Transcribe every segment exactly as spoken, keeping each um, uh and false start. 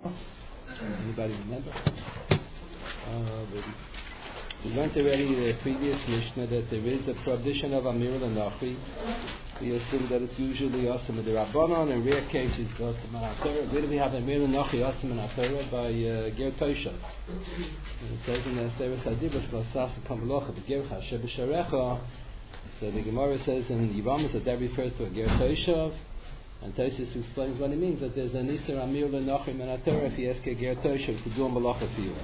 Anybody remember? Uh, we learned already the previous Mishnah that there is a prohibition of Amir L'Nachi. We assume that it's usually Asam of the Rabbanon, in rare cases Asam and Atara. Where do we have Amir L'Nachi Asam and Atara? By uh, Ger Toshav. It says in the Seres Hadibas, L'Asas Kamalocha, B'Ger Hashem B'Sharecha. So the Gemara says in Yivamas that that refers to a Ger Toshav. And Toshav explains what it means, that there's an Isser Amir L'Nachi and Atara if he asks a Ger Toshav to do a Malacha for you.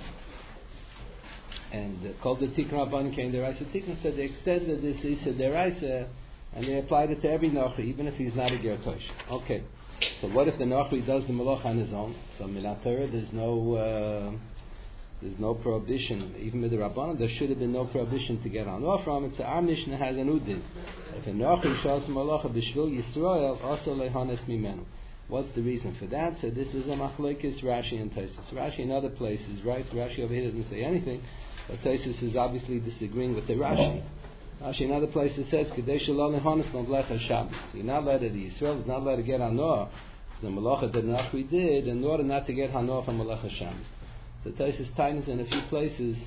And uh, called the Tikra Rabban came the Raisa Tikra, so they extended this Issa Deraisa and they applied it to every Nachi, even if he's not a Ger Tosh. Okay, so what if the Nachi does the Malach on his own? So Milat Torah, there's no uh, there's no prohibition, even with the Rabban, there should have been no prohibition to get on off from it. So our Mishnah has an Udin. If a Nachi shows Malacha B'Shvil Yisrael, also Lehanes Mimenu. What's the reason for that? So this is a Machlekes Rashi and Tosfos. Rashi in other places, right? Rashi over here doesn't say anything. But Tosfos is obviously disagreeing with the Rashi. Rashi in other places says, Kadesh Shalom Lehonis Mamlecha Shabbos. You're not allowed to, the Yisrael is not allowed to get Hanoah, the Malacha that Nachri did, in order not to get Hanoah from Malecha Shabbos. So Tosfos tightens in a few places.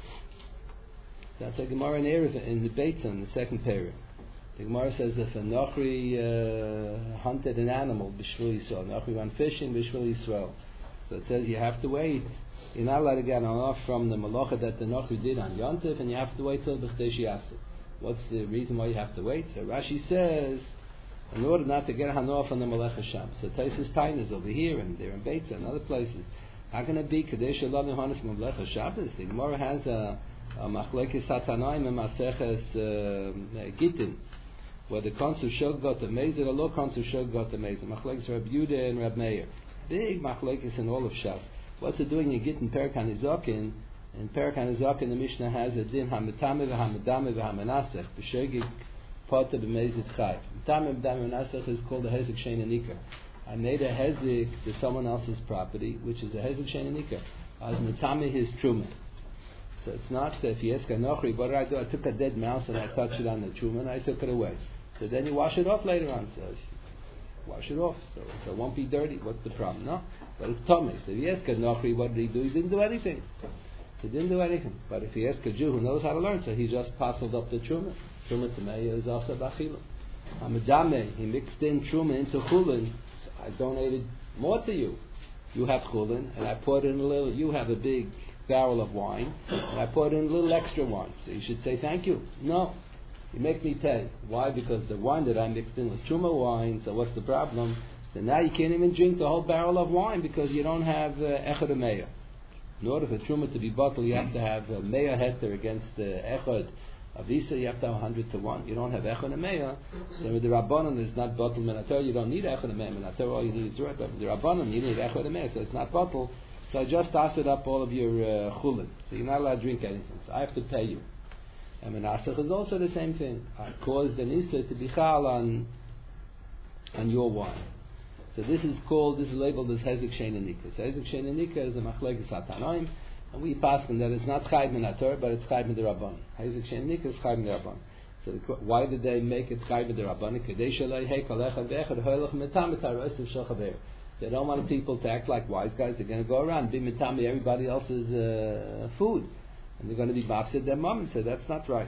That's a Gemara in Erev, in the Beitzah, the second period. The Gemara says if a Nachri uh, hunted an animal, B'Shvil Yisrael, Nachri went fishing, B'Shvil Yisrael. So it says you have to wait. You're not allowed to get off from the malacha that the Nachri did on Yontif, and you have to wait till B'Chdesh Yasif. What's the reason why you have to wait? So Rashi says, in order not to get Hanoah from the Malecha Shabbos. So Tosfos Tainas over here, and they're in Beitzah and other places. How can it be Kadesh Shalom Lehonis Malecha Shabbos? The Gemara has a, a Machlekes Hatanaim and Maseches Gittin, where the Konsul Shog got the Mezer, the low Konsul Shog got the Mezer. Machlekes Reb Yehuda and Reb Meir. Big Machlekes in all of Shas. What's it doing in Gittin Perek HaNizokin? In Perek HaNizokin, the Mishnah has a din hametame v'hamedame v'hamenasech b'shegig pota b'mezit chayv. Metame v'hamedame v'hamenasech is called a hezek shein anika. I made a hezek to someone else's property, which is a hezek shein anika. I was metame his truma. So it's not that if you ask a nochri, what did I do? I took a dead mouse and I touched it on the truma and I took it away. So then you wash it off later on. So wash it off, so, so it won't be dirty. What's the problem? No? But it's Tomei. So if you ask a Nochri, what did he do? He didn't do anything. He didn't do anything. But if you ask a Jew who knows how to learn, so he just parceled up the Truma. Truma Tameya is also Bachila. Hamadame, he mixed in Truma into Chulin. So I donated more to you. You have Chulin, and I poured in a little, you have a big barrel of wine, and I poured in a little extra wine. So you should say thank you. No. You make me pay. Why? Because the wine that I mixed in was Truma wine, so what's the problem? So now you can't even drink the whole barrel of wine because you don't have Echad uh, Meya. In order for Truma to be bottled, you have to have a Meya heter against the uh, Echad Avisa, you have to have one hundred to one. You don't have Echad Meya. So with the Rabbanon, it's not bottled Minator, you don't need Echad Meya. Minator, all you need is Zurek. But with the Rabbanon, you need Echad Meya, so it's not bottled. So I just tossed it up all of your uh, Chulin. So you're not allowed to drink anything. So I have to pay you. And Menasach is also the same thing. I caused the Nisa to be chal on, on your wine. So this is called, this is labeled as Hezek Shein Anika. So Hezek Shein Anika is a Machlekes Hatanaim, and we pass on that it's not Chayv Min HaTorah, but it's Chayv Min Rabban. Hezek Shein Anika is Chayv Min Rabban. So why did they make it Chayv Min Rabban? Kadei Shalei Heikal Echad Ve'echad Hoylech Metam Et HaRosav Shel Chaver. They don't want people to act like wise guys. They're going to go around, be Metami everybody else's uh, food. And they're going to be mafsid their mom and say that's not right.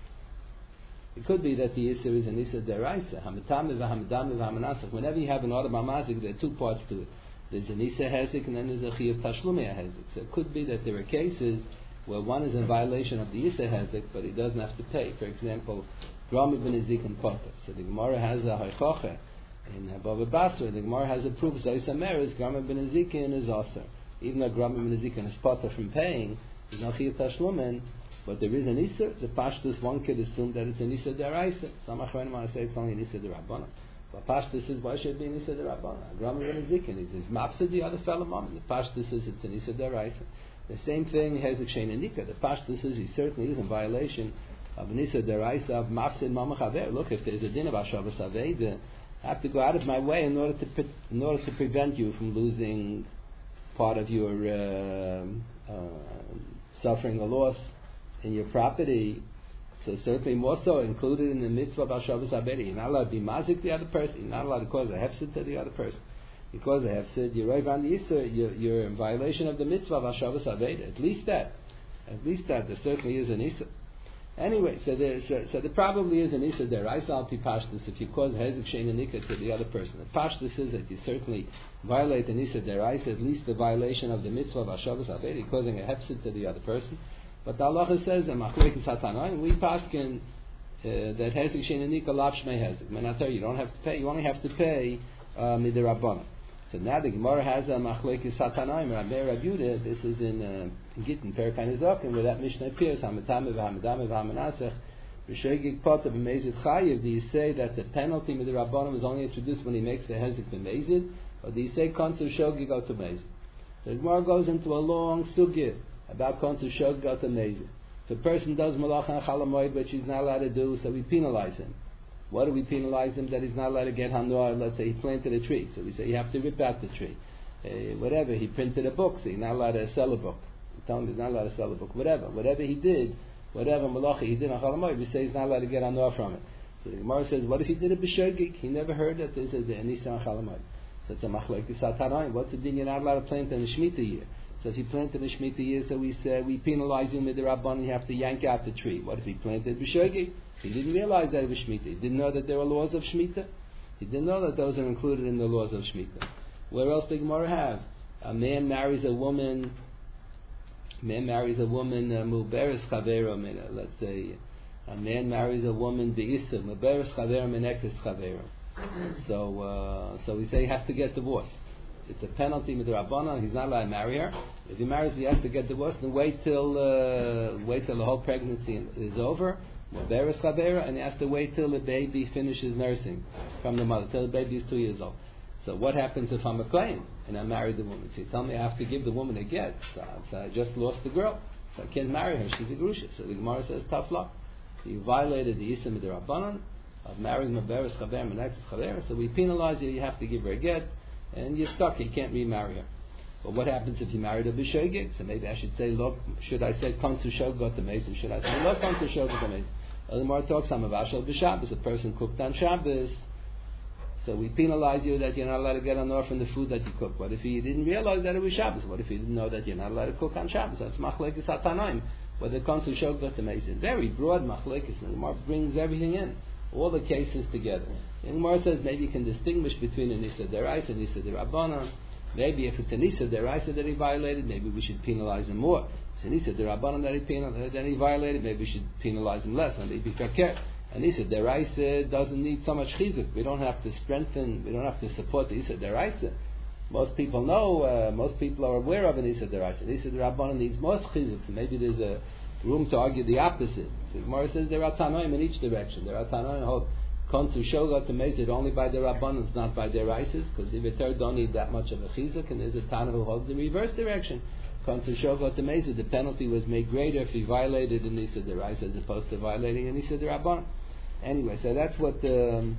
It could be that the Yisr is an Yisr deraisa. Hametame v'hamedame v'hamanasach. Whenever you have an order mamazik, there are two parts to it. There's an Yisr hezik and then there's a chiyuv tashlumi hezik. So it could be that there are cases where one is in violation of the Yisr hezik, but he doesn't have to pay. For example, Grami ben Ezik and Potter. So the Gemara has a haichoche in Bava Basra. The Gemara has a proof. Zayis Amer is Grami ben Ezik is aser. Even though Grami ben Ezik is Potter from paying, there's no chiyuv tashlumin, but there is an Isser. The Pashtus, one could assume that it's an Isser deraisa. Some achronim want to say it's only an Isser derabbanan. But Pashtus is, why should it be an Isser derabbanan? Gram is a zikin. It is mapsid the other fellow mom. The Pashtus is it's an Isser deraisa. The same thing has a Shein Anika. The Pashtus is he certainly is in violation of an Isser deraisa of mapsid mama chaver. Look, if there's a din of Hashavas Aveda, I have to go out of my way in order to pre- in order to prevent you from losing part of your uh, uh, suffering a loss in your property. So certainly more so included in the mitzvah of Hashavas Abedi. You're not allowed to be mazik the other person. You're not allowed to cause a hefsid to the other person. because they have said you're over on the Isser, you're, you're in violation of the mitzvah of Hashavas Aveda. At least that. At least that. There certainly is an Isser. Anyway, so there, so, so there probably is an Isser there. I saw Pi Pashtus if you cause Hezek Shein Nika to the other person. The Pashtus is that you certainly violate an Isser deraisa, at least the violation of the mitzvah of Hashavas Aveda, causing a hefsid to the other person. But the halacha says that Machlekes Hatanoim, we paskin uh, that Hezek Shein Nika lav shmei Hezek. When I tell you, you don't have to pay, you only have to pay uh, midirabbanan. So now the Gemara has a Machlekes Hatanoim, Rabbi Rabbi Yehuda. This is in uh, Gittin Perek Hanezakim, where that Mishnah appears. Hametame v'hamadame v'hamanasech b'shoigig potav b'mezid chayiv. Do you say that the penalty midirabbanan is only introduced when he makes the Hezek b'mezid, or do you say konsu shogig ot mezid? The Gemara goes into a long sugya about konsu shogig ot mezid. If a person does malacha and chalamoid, which he's not allowed to do, so we penalize him. What do we penalize him? That he's not allowed to get hanor. Let's say he planted a tree, so we say you have to rip out the tree. Uh, whatever, he printed a book, so he's not allowed to sell a book. We tell him he's not allowed to sell a book. Whatever, whatever he did, whatever malacha he did on chalamoid, we say he's not allowed to get hanor from it. So the Gemara says, what if he did it b'shogig? He never heard that there's a nisa on chalamoid. So it's a machlekes hatanoim. What's the din? You're not allowed to plant in the Shemitah year. So if he planted in the Shemitah year, so we say we penalize him with the rabban. You have to yank out the tree. What if he planted b'shogig? He didn't realize that it was Shemitah. He didn't know that there were laws of Shemitah. He didn't know that those are included in the laws of Shemitah. Where else did Gemara have? A man marries a woman. A man marries a woman. Muberes chavera. Let's say a man marries a woman be'isa. Muberes chavera menekes chavera. So, uh, so we say he has to get divorced. It's a penalty midrabanan. He's not allowed to marry her. If he marries, he has to get divorced and wait till uh, wait till the whole pregnancy is over. Muberes chavera, and he has to wait till the baby finishes nursing from the mother, till the baby is two years old. So what happens if I'm a claim and I married the woman? So you tell me I have to give the woman a get. So, so I just lost the girl. So I can't marry her. She's a grusha. So the Gemara says, tough luck. You violated the Yisra Midrabanan of marrying Muberes chavera, menekes chavera. So we penalize you. You have to give her a get, and you're stuck. You can't remarry her. But what happens if you married a b'shogig? So maybe I should say, look, should I say konsu shogot amazing? Should I say, look, konsu shogot amazing? The Gemara talks on Mavashal b'Shabbos. A person cooked on Shabbos, so we penalize you that you're not allowed to get an order from the food that you cook. What if you didn't realize that it was Shabbos? What if you didn't know that you're not allowed to cook on Shabbos? That's machlekes hatanoim. Whether konsu shogot amazing, very broad machlekes. The Gemara brings everything in, all the cases together. The Gemara says maybe you can distinguish between a nisa deraisa and nisa derabanan. Maybe if it's a nisa deraisa that he violated, maybe we should penalize him more. If it's a nisa derabanan that he penal- that he violated, maybe we should penalize him less. And maybe fakir. A nisa deraisa doesn't need so much chizuk. We don't have to strengthen. We don't have to support the nisa deraisa. Most people know. Uh, most people are aware of a nisa deraisa. Nisa derabanan needs more chizuk. So maybe there's a room to argue the opposite. So Gemara says there are tanoim in each direction. There are tanoim hold konsu shogot to mezid only by their rabbanans, not by their rices, because the Vitar don't need that much of a chizuk, and there's a tana who holds the reverse direction. Konsu shogot to mezid, the penalty was made greater if he violated the nisa derais as opposed to violating a nisa derabban. Anyway, so that's what um,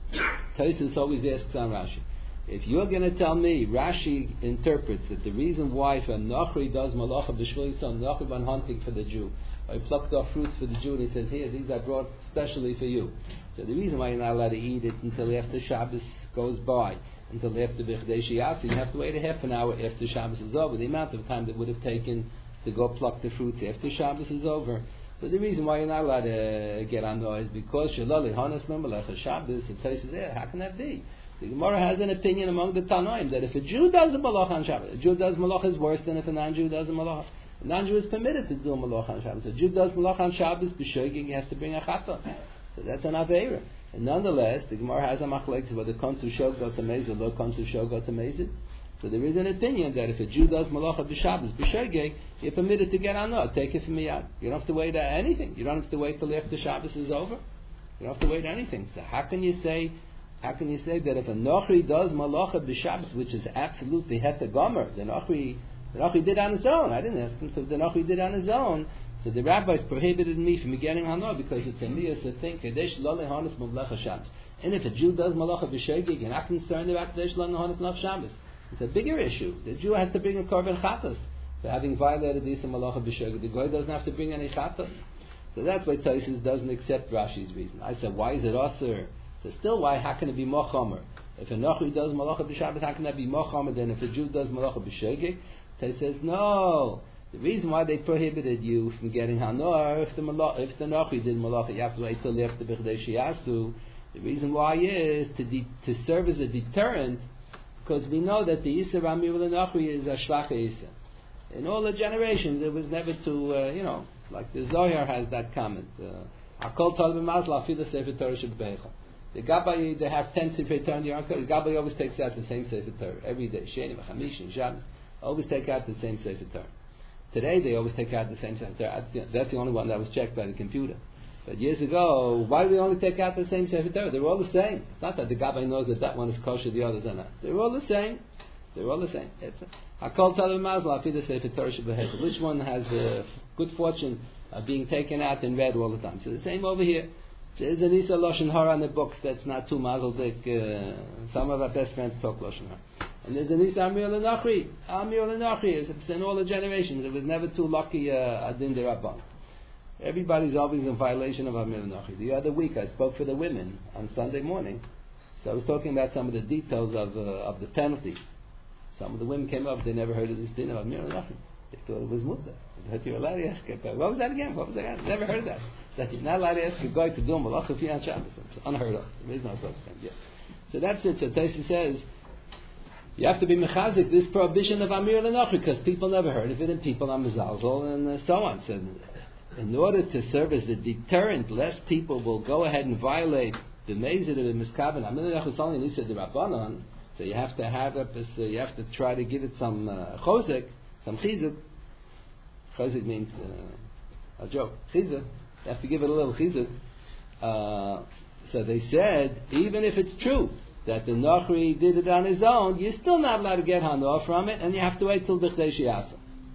Taisus always asks on Rashi. If you're going to tell me, Rashi interprets that the reason why if a Nachri does malacha b'shvili son, Nachri went hunting for the Jew, or he plucked off fruits for the Jew and he says, here, these I brought specially for you. So the reason why you're not allowed to eat it until after Shabbos goes by, until after B'chdei Sheyatzi, you have to wait a half an hour after Shabbos is over, the amount of time that would have taken to go pluck the fruits after Shabbos is over. So the reason why you're not allowed to get on those is because Shalali Hanas Memalecha Shabbos, it says there, how can that be? The Gemara has an opinion among the Tanoim that if a Jew does a malach on Shabbos, a Jew does malach is worse than if a non-Jew does a malach. A non-Jew is permitted to do a malach on Shabbos. A Jew does malach on Shabbos, b'shogig, he has to bring a chata. So that's an aveira. And nonetheless, the Gemara has a machlekes whether konsu shogot amazed or lo konsu shogot amazed. So there is an opinion that if a Jew does malacha b'Shabbos, b'shogig, you're permitted to get on no, take it from me out. You don't have to wait uh, anything. You don't have to wait till after Shabbos is over. You don't have to wait anything. So how can you say? How can you say that if a Nochri does malacha b'Shabbos, which is absolutely heta gomer, the Nochri, the Nochri did on his own. I didn't ask him, so the Nochri did on his own. So the rabbis prohibited me from getting hana because it's a miyas to think kadesh lo lehanas mavlecha Shabbos. And if a Jew does malacha b'shogig, you're not concerned about kadesh lo lehanas nav Shabbos. It's a bigger issue. The Jew has to bring a korban chatas for having violated the Yisra malacha b'shogig. The goy doesn't have to bring any chatas. So that's why Taisus doesn't accept Rashi's reason. I said, why is it aser? So still, why? How can it be more chomer? If a Nachri does malacha b'Shabbat, how can that be mocham? And then if a Jew does malacha b'shegeg, Tais says no. The reason why they prohibited you from getting hanor, if the malach, if the Nachri did malacha, you have to wait till after b'chdei shiyasu. The reason why is to de- to serve as a deterrent, because we know that the Yisr Amir Nachri is a Shvacha Yisr. In all the generations, it was never to, uh, you know, like the Zohar has that comment. Akol Tal B'Mazla Afila Sefer Torah Shebeicha. The Gabbai, they have ten Sefer Torah in the Ark. The Gabbai always takes out the same Sefer Torah every day. Sheni, Chamish, and Shabbos always take out the same Sefer Torah. Today, they always take out the same Sefer Torah. That's the only one that was checked by the computer. But years ago, why do we only take out the same Sefer Torah? They're all the same. It's not that the Gabbai knows that that one is kosher, the others are not. They're all the same. They're all the same. Hakol Talmud Mazla Afida Sefer Torah Shebehechel. Which one has the good fortune of being taken out and read all the time? So the same over here. There's an Isa Lashon Hara in the books that's not too mazeldik. Uh, some of our best friends talk Lashon Hara. And there's an Isa Amir L'Nachri. Amir L'Nachri is in all the generations. It was never too lucky uh, Adin Derabban. Everybody's always in violation of Amir Nachi. The other week I spoke for the women on Sunday morning. So I was talking about some of the details of uh, of the penalty. Some of the women came up, they never heard of this din of Amir Nachi. They thought it was Mutta. That you're allowed to ask it. What was that again? What was that? Never heard of that. That you're not allowed to ask a guy to do a malach if you're on Shabbos. It's unheard of. There is no such thing. Yeah. So that's it. So Taisi says, you have to be mechazik this prohibition of Amir Nachi because people never heard of it and people are mezalzol and uh, so on. So, in order to serve as a deterrent, less people will go ahead and violate the mezid of the miskaven. So you have to have it. So you have to try to give it some uh, chozek, some chizuk. Chozek means uh, a joke. Chizuk. You have to give it a little chizuk. Uh, so they said, even if it's true that the Nachri did it on his own, you're still not allowed to get hanor from it, and you have to wait till b'chdei shiyasu.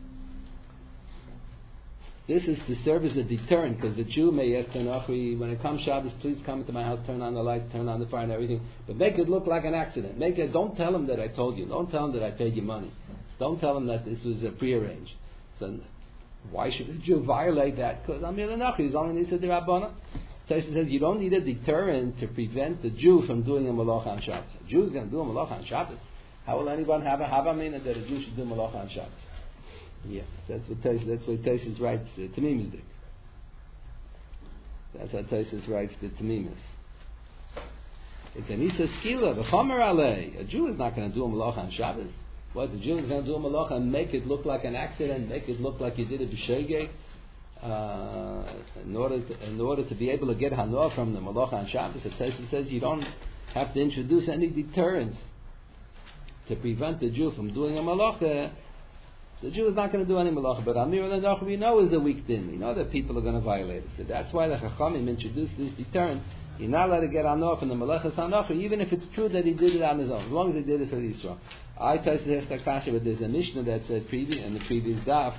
This is to serve as a deterrent, because the Jew may ask the Nachri, when it comes Shabbos, please come into my house, turn on the light, turn on the fire and everything, but make it look like an accident. Make it, don't tell him that I told you. Don't tell him that I paid you money. Don't tell him that this was uh, prearranged. So why should a Jew violate that? Because Amir Nachri is only Nisa D'Rabbana. Taisa says you don't need a deterrent to prevent the Jew from doing a malach on Shabbos. A Jew is going to do a malach on Shabbos. How will anyone have a havamina that a Jew should do malach on Shabbos? Yeah, that's what Tais, that's what Taisus writes uh, Tamimis dik. That's how Taisus writes the Tamimis. It's an Isa Skila, v'chomer alei. A Jew is not going to do a malach on Shabbos. What, the Jew is going to do a malach and make it look like an accident, make it look like you did it b'shegeg, uh, in order to, in order to be able to get hanor from the malach on Shabbos. The Taisus says you don't have to introduce any deterrents to prevent the Jew from doing a malach. The Jew is not going to do any malacha, but Amir and Nachri we know is a weak din. We know that people are going to violate it. So that's why the Chachamim introduced this deterrent. You're not allowed to get anor from the malachas hanachri, even if it's true that he did it on his own, as long as he did it for Yisrael. I tell you this kasha, but there's a Mishnah that said previous in the previous daf.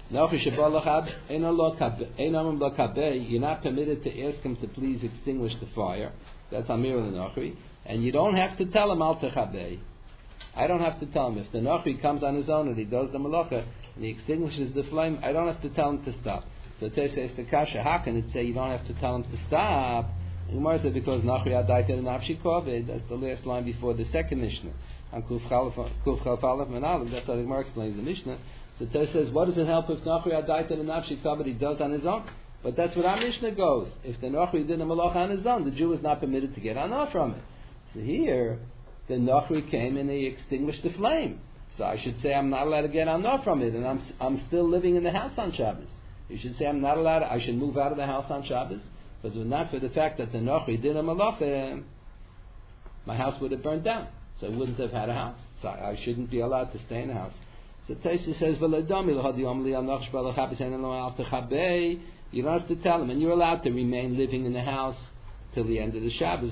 You're not permitted to ask him to please extinguish the fire. That's Amir and Nachri, and you don't have to tell him al techabei. I don't have to tell him. If the Nachri comes on his own and he does the malacha and he extinguishes the flame, I don't have to tell him to stop. So Tei says to Kasha, how can it say you don't have to tell him to stop? The Gemara said because Nachri adaita and nafshi kovid. That's the last line before the second Mishnah. On Kuf Chalaf Menalev. That's how the Gemara explains the Mishnah. So Tei says, what does it help if Nachri adaita and nafshi kovid he does on his own? But that's what our Mishnah goes. If the Nachri did a malacha on his own, the Jew is not permitted to get anah from it. So here, the Nachri came and he extinguished the flame. So I should say I'm not allowed to get anah from it, and I'm I'm still living in the house on Shabbos. You should say I'm not allowed to, I should move out of the house on Shabbos, because if not for the fact that the Nachri did a malacha, my house would have burned down. So I wouldn't have had a house. So I shouldn't be allowed to stay in the house. So Taisa says, you don't have to tell him, and you're allowed to remain living in the house till the end of the Shabbos.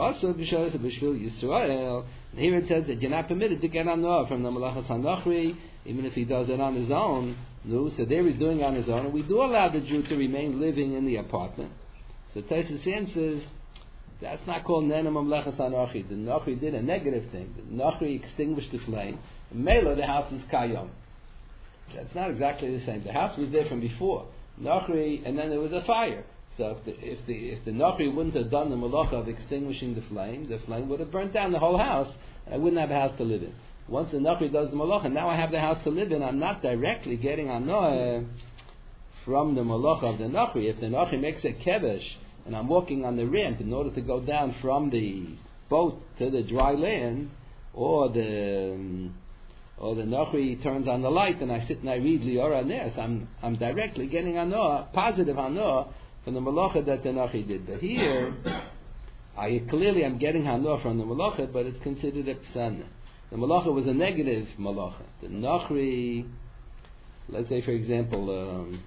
And here it says that you're not permitted to get anah from the malachas hanachri, even if he does it on his own. No, so there he's doing it on his own, and we do allow the Jew to remain living in the apartment. So Taisus answers, that's not called nenem malachas hanachri. The Nachri did a negative thing. The Nachri extinguished the flame. Mela, the house is kayom. That's not exactly the same. The house was there from before. Nachri, and then there was a fire. So if the if the if the Nachri wouldn't have done the malacha of extinguishing the flame, the flame would have burnt down the whole house, and I wouldn't have a house to live in. Once the Nachri does the malacha, now I have the house to live in. I'm not directly getting anoah from the malacha of the Nachri. If the Nachri makes a kevesh, and I'm walking on the ramp in order to go down from the boat to the dry land, or the um, or the Nachri turns on the light, and I sit and I read Liora Nes, I'm I'm directly getting anoah, positive anoah, from the malacha that the Nachri did. But here, I clearly am getting hanoah from the malacha, but it's considered a psan. The malacha was a negative malacha. The Nachri, let's say for example, um,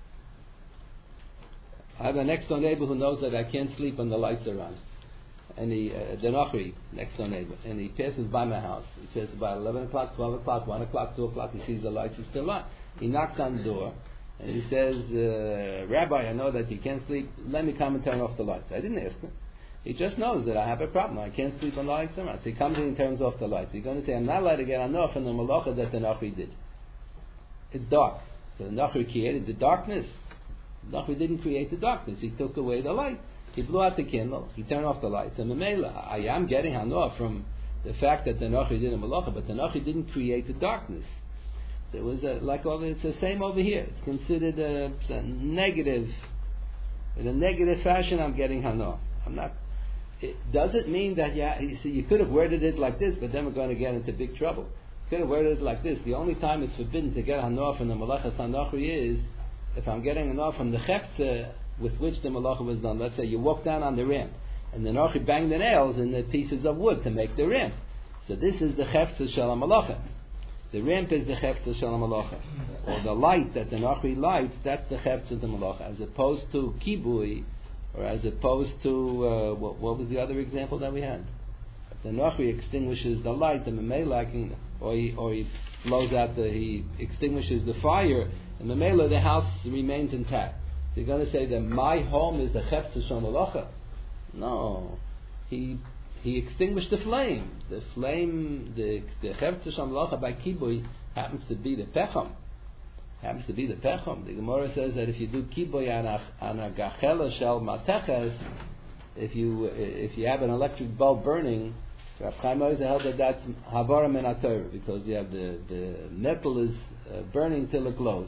I have a next door neighbor who knows that I can't sleep when the lights are on. And he, uh, the Nachri, next door neighbor, and he passes by my house. He says about eleven o'clock, twelve o'clock, one o'clock, two o'clock, he sees the lights are still on. He knocks on the door, and he says, uh, Rabbi, I know that you can't sleep, let me come and turn off the lights. I didn't ask him. He just knows that I have a problem. I can't sleep when the lights are on. So he comes in and turns off the lights. He's going to say, I'm not allowed to get enough from the malacha that the Nachri did. It's dark. So the Nachri created the darkness. The Nachri didn't create the darkness. He took away the light. He blew out the candle. He turned off the lights. And Memela, I am getting hanoah from the fact that the Nachri did a malacha, but the Nachri didn't create the darkness. There was a, like all it's the same over here. It's considered a, a negative. In a negative fashion, I'm getting hanoah. I'm not. It, does it mean that yeah? You see, you could have worded it like this, but then we're going to get into big trouble. You could have worded it like this. The only time it's forbidden to get hanoah from the malachas hanachri is if I'm getting hanoah from the chefza with which the malacha was done. Let's say you walk down on the ramp, and the nachri banged the nails in the pieces of wood to make the ramp. So this is the chefza shel malacha. The ramp is the chefza shel malacha, or the light that the nachri lights. That's the chefza the malacha, as opposed to kibui. Or as opposed to, uh, what, what was the other example that we had? If the Nachri extinguishes the light, the Memela, or he, or he blows out the, he extinguishes the fire, and Memela, the house remains intact. So you're going to say that my home is the Chefza Shel Malacha? No. He he extinguished the flame. The flame, the, the Chefza Shel Malacha by Kibui happens to be the Pecham. Happens to be the pechum. The Gemara says that if you do kiboy on a gachela shel mateches, if you if you have an electric bulb burning, Rav Chaim Ozer held that that's havara min haTorah, because you have the, the metal is uh, burning till it glows.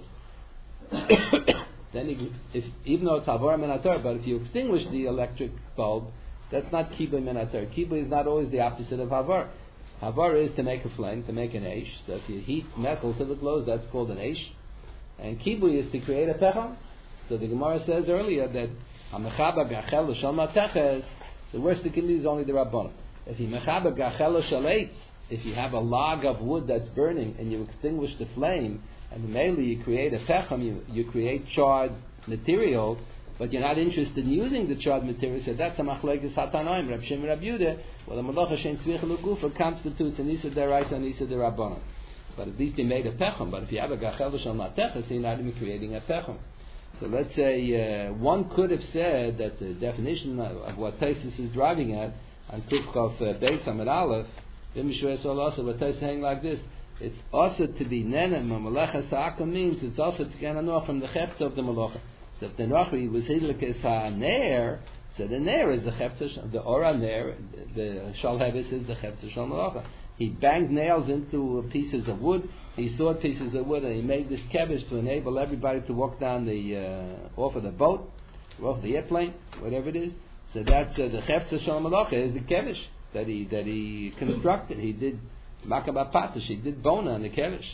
Then you, if, even though it's havara min haTorah, but if you extinguish the electric bulb, that's not kiboy min haTorah. Kiboy is not always the opposite of havar. Havar is to make a flame, to make an eish. So if you heat metal till it glows, that's called an eish. And kibui is to create a pecham. So the Gemara says earlier that hamechaba gachel shel mateches, the worst it can be is only the rabbanon. If you mechaba gachel shel eitz, if you have a log of wood that's burning and you extinguish the flame, and mainly you create a pecham, you, you create charred material, but you're not interested in using the charred material, so that's a machlekes hatanoim, Reb Shimon Reb Yehuda. Well, the malacha shein tzvich lugufa constitutes an isa deraisa and isa derabbanon. But at least he made a pechum. But if you have a gachel shel mateches, you're not even creating a pechum. So let's say uh, one could have said that the definition of, of what Taisus is driving at on Tufchov uh, Beis Amid Aleph, B'mishvei also, what Taisus is saying like this: it's also to be nenem malacha sa'aka means it's also to get anoah from the chefza of the malacha. So if the nachri was hidlikes ha'ner, so the ner is the chefza, the ora ner, the shalhevis is the chefza shel malacha. He banged nails into pieces of wood. He sawed pieces of wood, and he made this kevish to enable everybody to walk down the uh, off of the boat, or off the airplane, whatever it is. So that's uh, the chefza shel malacha is the kevish that he that he constructed. He did makabah patish. He did bona on the kevish.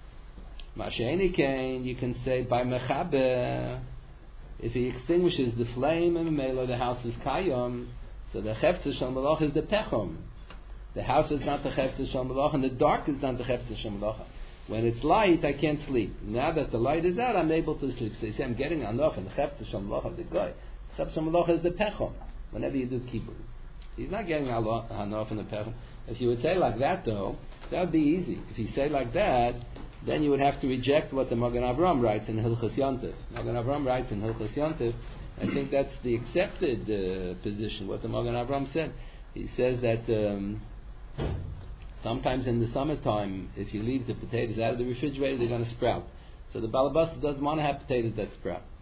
Masheni kain, you can say by mechaber, if he extinguishes the flame and mela, the house is kayom. So the chefza shel malacha is the pechum. The house is not the chefza shel malacha, and the dark is not the chefza shel malacha. When it's light, I can't sleep. Now that the light is out, I'm able to sleep. So you say, I'm getting anoch and the chefza shel malacha, the guy. Chefza shel malacha is the pechum. Whenever you do kibbutz, he's not getting anoch and the pechum. If you would say like that, though, that would be easy. If you say like that, then you would have to reject what the Magen Avraham writes in Hilchos Yontif. Magen Avraham writes in Hilchos Yontif. I think that's the accepted uh, position. What the Magen Avraham said, he says that. Um, Sometimes in the summertime, if you leave the potatoes out of the refrigerator, they're going to sprout. So the balabasta doesn't want to have potatoes that sprout.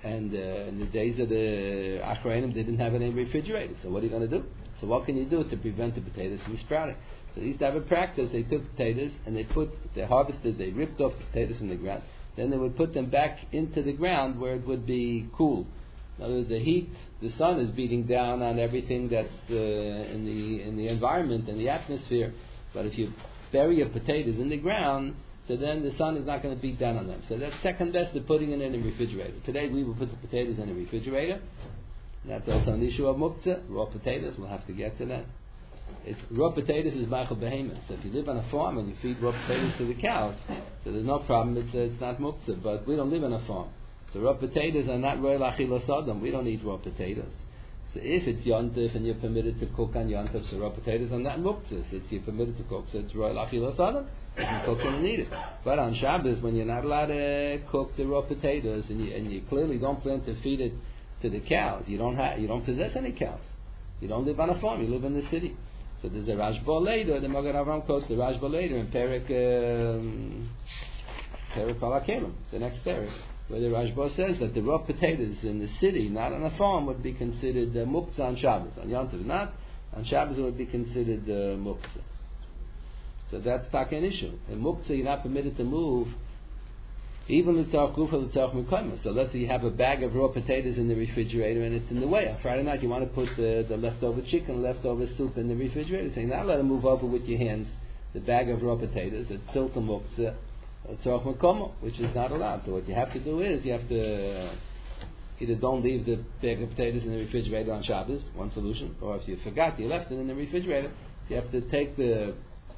And uh, in the days of the Achrayim, they didn't have any refrigerator. So what are you going to do? So what can you do to prevent the potatoes from sprouting? So they used to have a practice. They took potatoes and they put, they harvested, they ripped off the potatoes from the ground. Then they would put them back into the ground where it would be cool. In other words, the heat, the sun is beating down on everything that's uh, in the in the environment and the atmosphere. But if you bury your potatoes in the ground, so then the sun is not going to beat down on them. So that's second best to putting it in a refrigerator. Today we will put the potatoes in a refrigerator. That's also an issue of muktzah, raw potatoes. We'll have to get to that. It's, raw potatoes is ma'achal behemoth. So if you live on a farm and you feed raw potatoes to the cows, so there's no problem. It's uh, it's not muktzah. But we don't live on a farm, so raw potatoes are not royal achilas adam. We don't eat raw potatoes. So if it's yontif and you're permitted to cook on yontif, so raw potatoes are not muktzah. It's you're permitted to cook, so it's royal achilas adam. You can cook them and eat it. But on Shabbos, when you're not allowed to cook the raw potatoes and you and you clearly don't plan to feed it to the cows, you don't have you don't possess any cows. You don't live on a farm. You live in the city. So there's a Rashba later, the Magen Avraham quotes the Rashba later in Perek um, Perek Balakelim, the next Perek, where the Rashba says that the raw potatoes in the city, not on a farm, would be considered uh, muktzah on Shabbos. On Yom Tov, not. On Shabbos it would be considered uh, muktzah. So that's not an issue. In muktzah you're not permitted to move even the tzarch gufa, the tzarch mekayma. So let's say you have a bag of raw potatoes in the refrigerator and it's in the way. On Friday night you want to put the, the leftover chicken, leftover soup in the refrigerator. So you're not allowed to move over with your hands the bag of raw potatoes. It's still to muktzah, tzarch mekayma, which is not allowed. So what you have to do is you have to uh, either don't leave the bag of potatoes in the refrigerator on Shabbos, one solution, or if you forgot you left it in the refrigerator, so you have to take the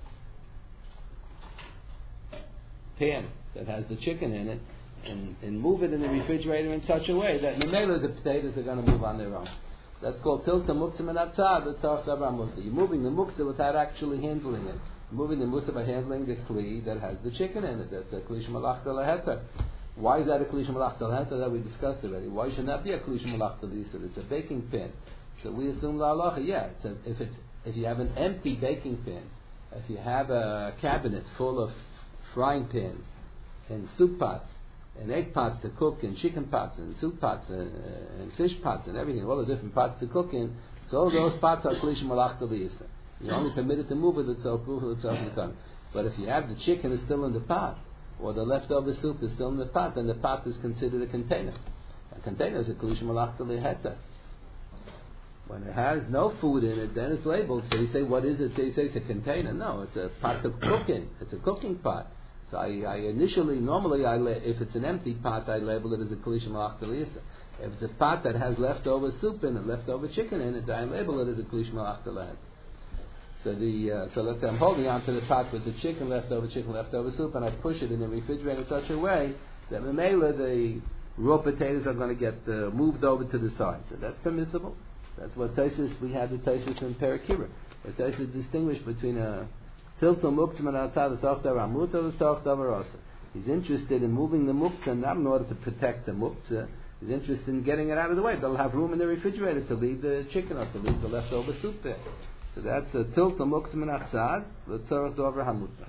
pan that has the chicken in it and, and move it in the refrigerator in such a way that memela the potatoes are going to move on their own. That's called tilta muktzah min atzad, the tzarch davar muktzah. You're moving the muktzah without actually handling it. You're moving the muktzah by handling the kli that has the chicken in it. That's a kli shemalachta laheta. Why is that a kli shemalachta laheta? That we discussed already. Why should that be a kli shemalachta laheta? It's a baking pan. So we assume la halacha, yeah. It's a, if it's if you have an empty baking pan, if you have a cabinet full of frying pans and soup pots and egg pots to cook and chicken pots and soup pots and, uh, and fish pots and everything, all the different pots to cook in, so all those pots are kli shemalachta laheta. You're only permitted to move it with tzarch gufa, tzarch mekayma. But if you have the chicken is still in the pot, or the leftover soup is still in the pot, then the pot is considered a container. A container is a kli shemalachta laheta. When it has no food in it, then it's labeled. So you say, what is it? So you say it's a container. No, it's a pot to cook in. It's a cooking pot. So I, I initially, normally, I la- if it's an empty pot, I label it as a kli shemalachta laheta. If it's a pot that has leftover soup in it, leftover chicken in it, I label it as a kli shemalachta laheta. So the uh, so let's say I'm holding onto the pot with the chicken, leftover chicken, leftover soup, and I push it in the refrigerator in such a way that memela the raw potatoes are going to get uh, moved over to the side. So that's permissible. That's what Tosfos, we had the Tosfos in Perek Kira. But Tosfos distinguished between a tilta muktzah min atzad, the tzarch davar mutar, the tzarch davar asa. He's interested in moving the muktzah not in order to protect the muktzah. He's interested in getting it out of the way. They'll have room in the refrigerator to leave the chicken or to leave the leftover soup there. So that's a tilta muktzah min atzad, the tzarch davar hamutar.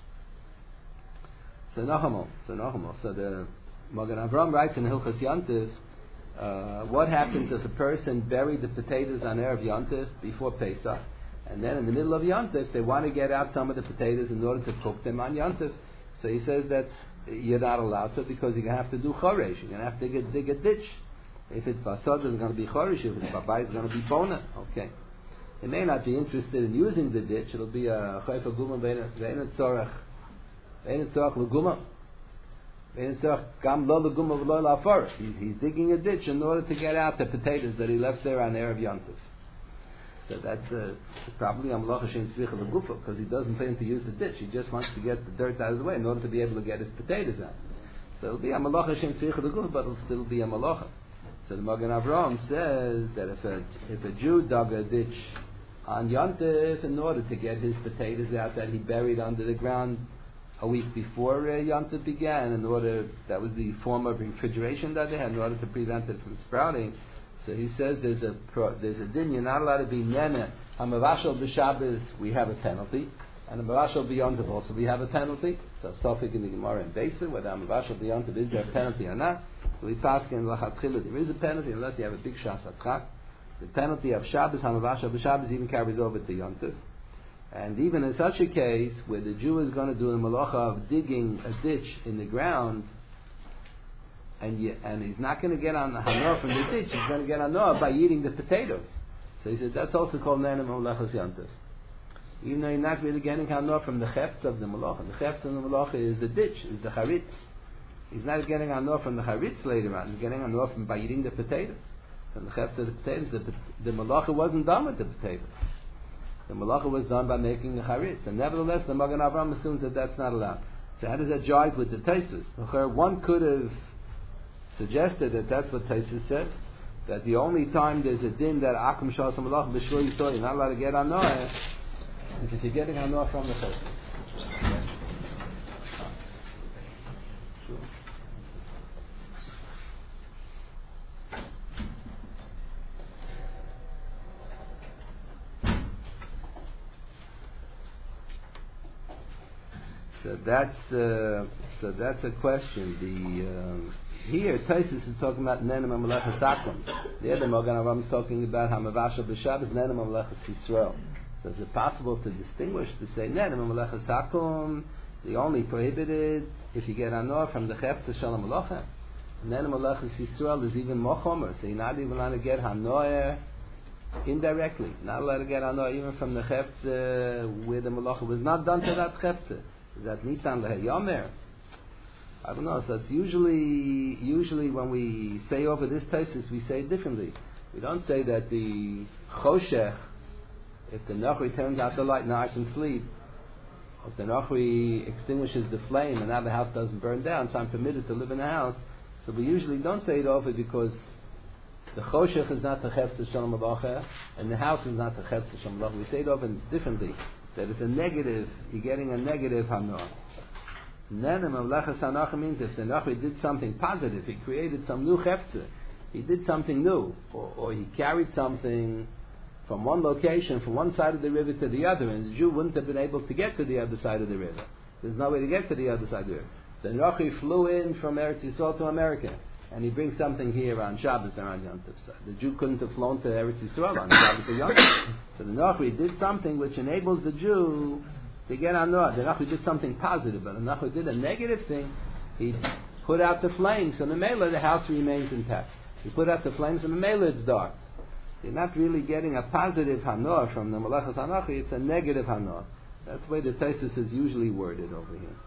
So Nachamo, so Nachamo, so the Magen Avraham writes in Hilchas Yontif, uh, what happens if a person buried the potatoes on Erev Yontif before Pesach, and then in the middle of Yontif they want to get out some of the potatoes in order to cook them on Yontif. So he says that you're not allowed to because you're going to have to do choresh. You're going to have to dig, dig a ditch. If it's basad, it's going to be choresh. If it's babai, it's going to be bona. Okay. He may not be interested in using the ditch. It'll be a chayfa guma ve'en tzorach ve'en tzorach l'guma ve'en tzorach gam lo l'guma v'lo l'afar. He's digging a ditch in order to get out the potatoes that he left there on Erev Yontif. So that's uh, probably a malacha shein tzricha l'gufa because he doesn't plan to use the ditch. He just wants to get the dirt out of the way in order to be able to get his potatoes out. So it'll be a malacha shein tzricha l'gufa, but it'll still be a malacha. So the Magen Avraham says that if a if a Jew dug a ditch on Yontif in order to get his potatoes out that he buried under the ground a week before uh, Yontif began, in order that was the form of refrigeration that they had in order to prevent it from sprouting. So he says there's a there's a din, you're not allowed to be nene hamavashal b'Shabbos, we have a penalty, and hamavashal b'Yontif also we have a penalty. So Sofik in the Gemara and Beisa whether hamavashal b'Yontif is there a penalty or not. So we pass in lachatchila. There is a penalty unless you have a big shas atchak. The penalty of Shabbos hamavasha b'Shabbos even carries over to Yom Tov. And even in such a case where the Jew is going to do the malacha of digging a ditch in the ground, and you, and he's not going to get on the hanor from the ditch, he's going to get on hanor by eating the potatoes. So he said that's also called nenem malachas Yom Tov. Even though you're not really getting hanor from the chefts of the malacha. The chefts of the malacha is the ditch, is the charitz. He's not getting hanor from the charitz later on. He's getting hanor from by eating the potatoes. From the chefts of the potatoes, the, the malacha wasn't done with the potatoes. The malacha was done by making the charitz, and nevertheless, the Magen Avraham assumes that that's not allowed. So how does that jive with the Taisus? One could have suggested that that's what Taisus said, that the only time there's a din that akum shal malacha b'shvil yisrael, you're not allowed to get anoah, is if you're getting anoah from the Taisus. So that's uh, so that's a question. The um, here Taisus is talking about nenem amalechas takum. The other Magen Avraham is talking about hamavasha b'Shabbos nenem amalechas Yisrael. So is it possible to distinguish to say nenem amalechas takum? The only prohibited if you get anor from the chefta shalom malacha. Nenem amalechas Yisrael is even more chomer. So you're not even allowed to get hanor indirectly. Not allowed to get anor even from the chefta where the malacha was not done to that chefta. Is that nitan lehayomer? I don't know. So it's usually, usually when we say over this thesis, we say it differently. We don't say that the choshech, if the nachri turns out the light, now I can sleep. Or if the nachri extinguishes the flame and now the house doesn't burn down, so I'm permitted to live in the house. So we usually don't say it over because the choshech is not the chefz shalom alecha, and the house is not the chefz shalom alecha. We say it over differently. That it's a negative, you're getting a negative hanor. Nenem amalechas hanacha means if the nachri did something positive, he created some new chefza, he did something new, or, or he carried something from one location, from one side of the river to the other, and the Jew wouldn't have been able to get to the other side of the river. There's no way to get to the other side of the river. The nachri flew in from Eretz Yisrael to America, and he brings something here on Shabbos and on Yom Tov. The Jew couldn't have flown to Eretz Yisrael on Shabbos or Yom Tov. So the Nachri did something which enables the Jew to get on Noah. The Nachri did something positive, but the Nachri did a negative thing. He put out the flames, and the Mela, the house remains intact. He put out the flames, and the Mela, it's dark. So you're not really getting a positive Hanor from the Malachas Hanachri, it's a negative Hanor. That's the way the Taisus is usually worded over here.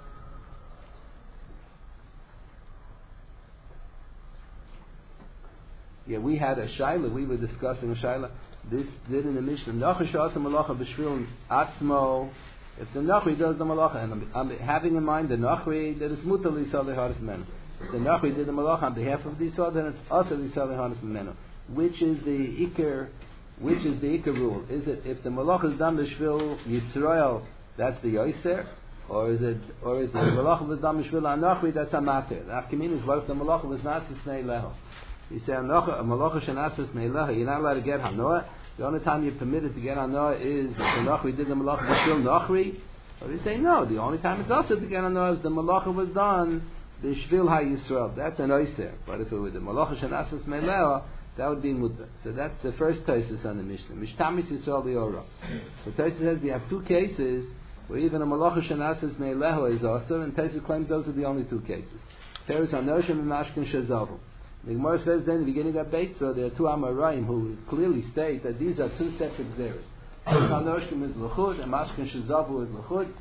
Yeah, we had a Shaila, we were discussing a Shaila. This did in the Mishnah. Nachri sh'asa malacha b'shvil atzmo. If the Nachri does the malacha, and I'm, I'm having in mind the Nachri that is mutar l'yisrael leharis menu. If the Nachri did the malacha on behalf of the Yisrael, then it's also l'yisrael leharis menu. Which is the ikar? Which is the ikar rule? Is it if the malacha is done b'shvil Yisrael, that's the yoser, or is it or is the malacha was done b'shvil Nachri, that's a matter? The Afkamin is what if the malacha was not s'nei leho. You say a malacha shenatzas meilacha, you're not allowed to get hanoah. The only time you're permitted to get hanoah is if the nachri did the malacha b'shvil nachri. Or you say no, the only time it's also to get hanoah is the malacha was done b'shvil ha-Yisrael. That's an oiser. But if it were the malacha shenatzas meilacha, that would be mutar. So that's the first thesis on the Mishnah. Mishtamis Yisrael liora. So Taisus says we have two cases where even a malacha shenatzas meilacha is also, and Taisus claims those are the only two cases. Peres hanoshim and mashkin shezavu. The Gemara says then, in the beginning of Beit, so there are two Amoraim who clearly state that these are two separate zeros. Hanoshkim is l'chud, and Mashkin Shezavu is l'chud.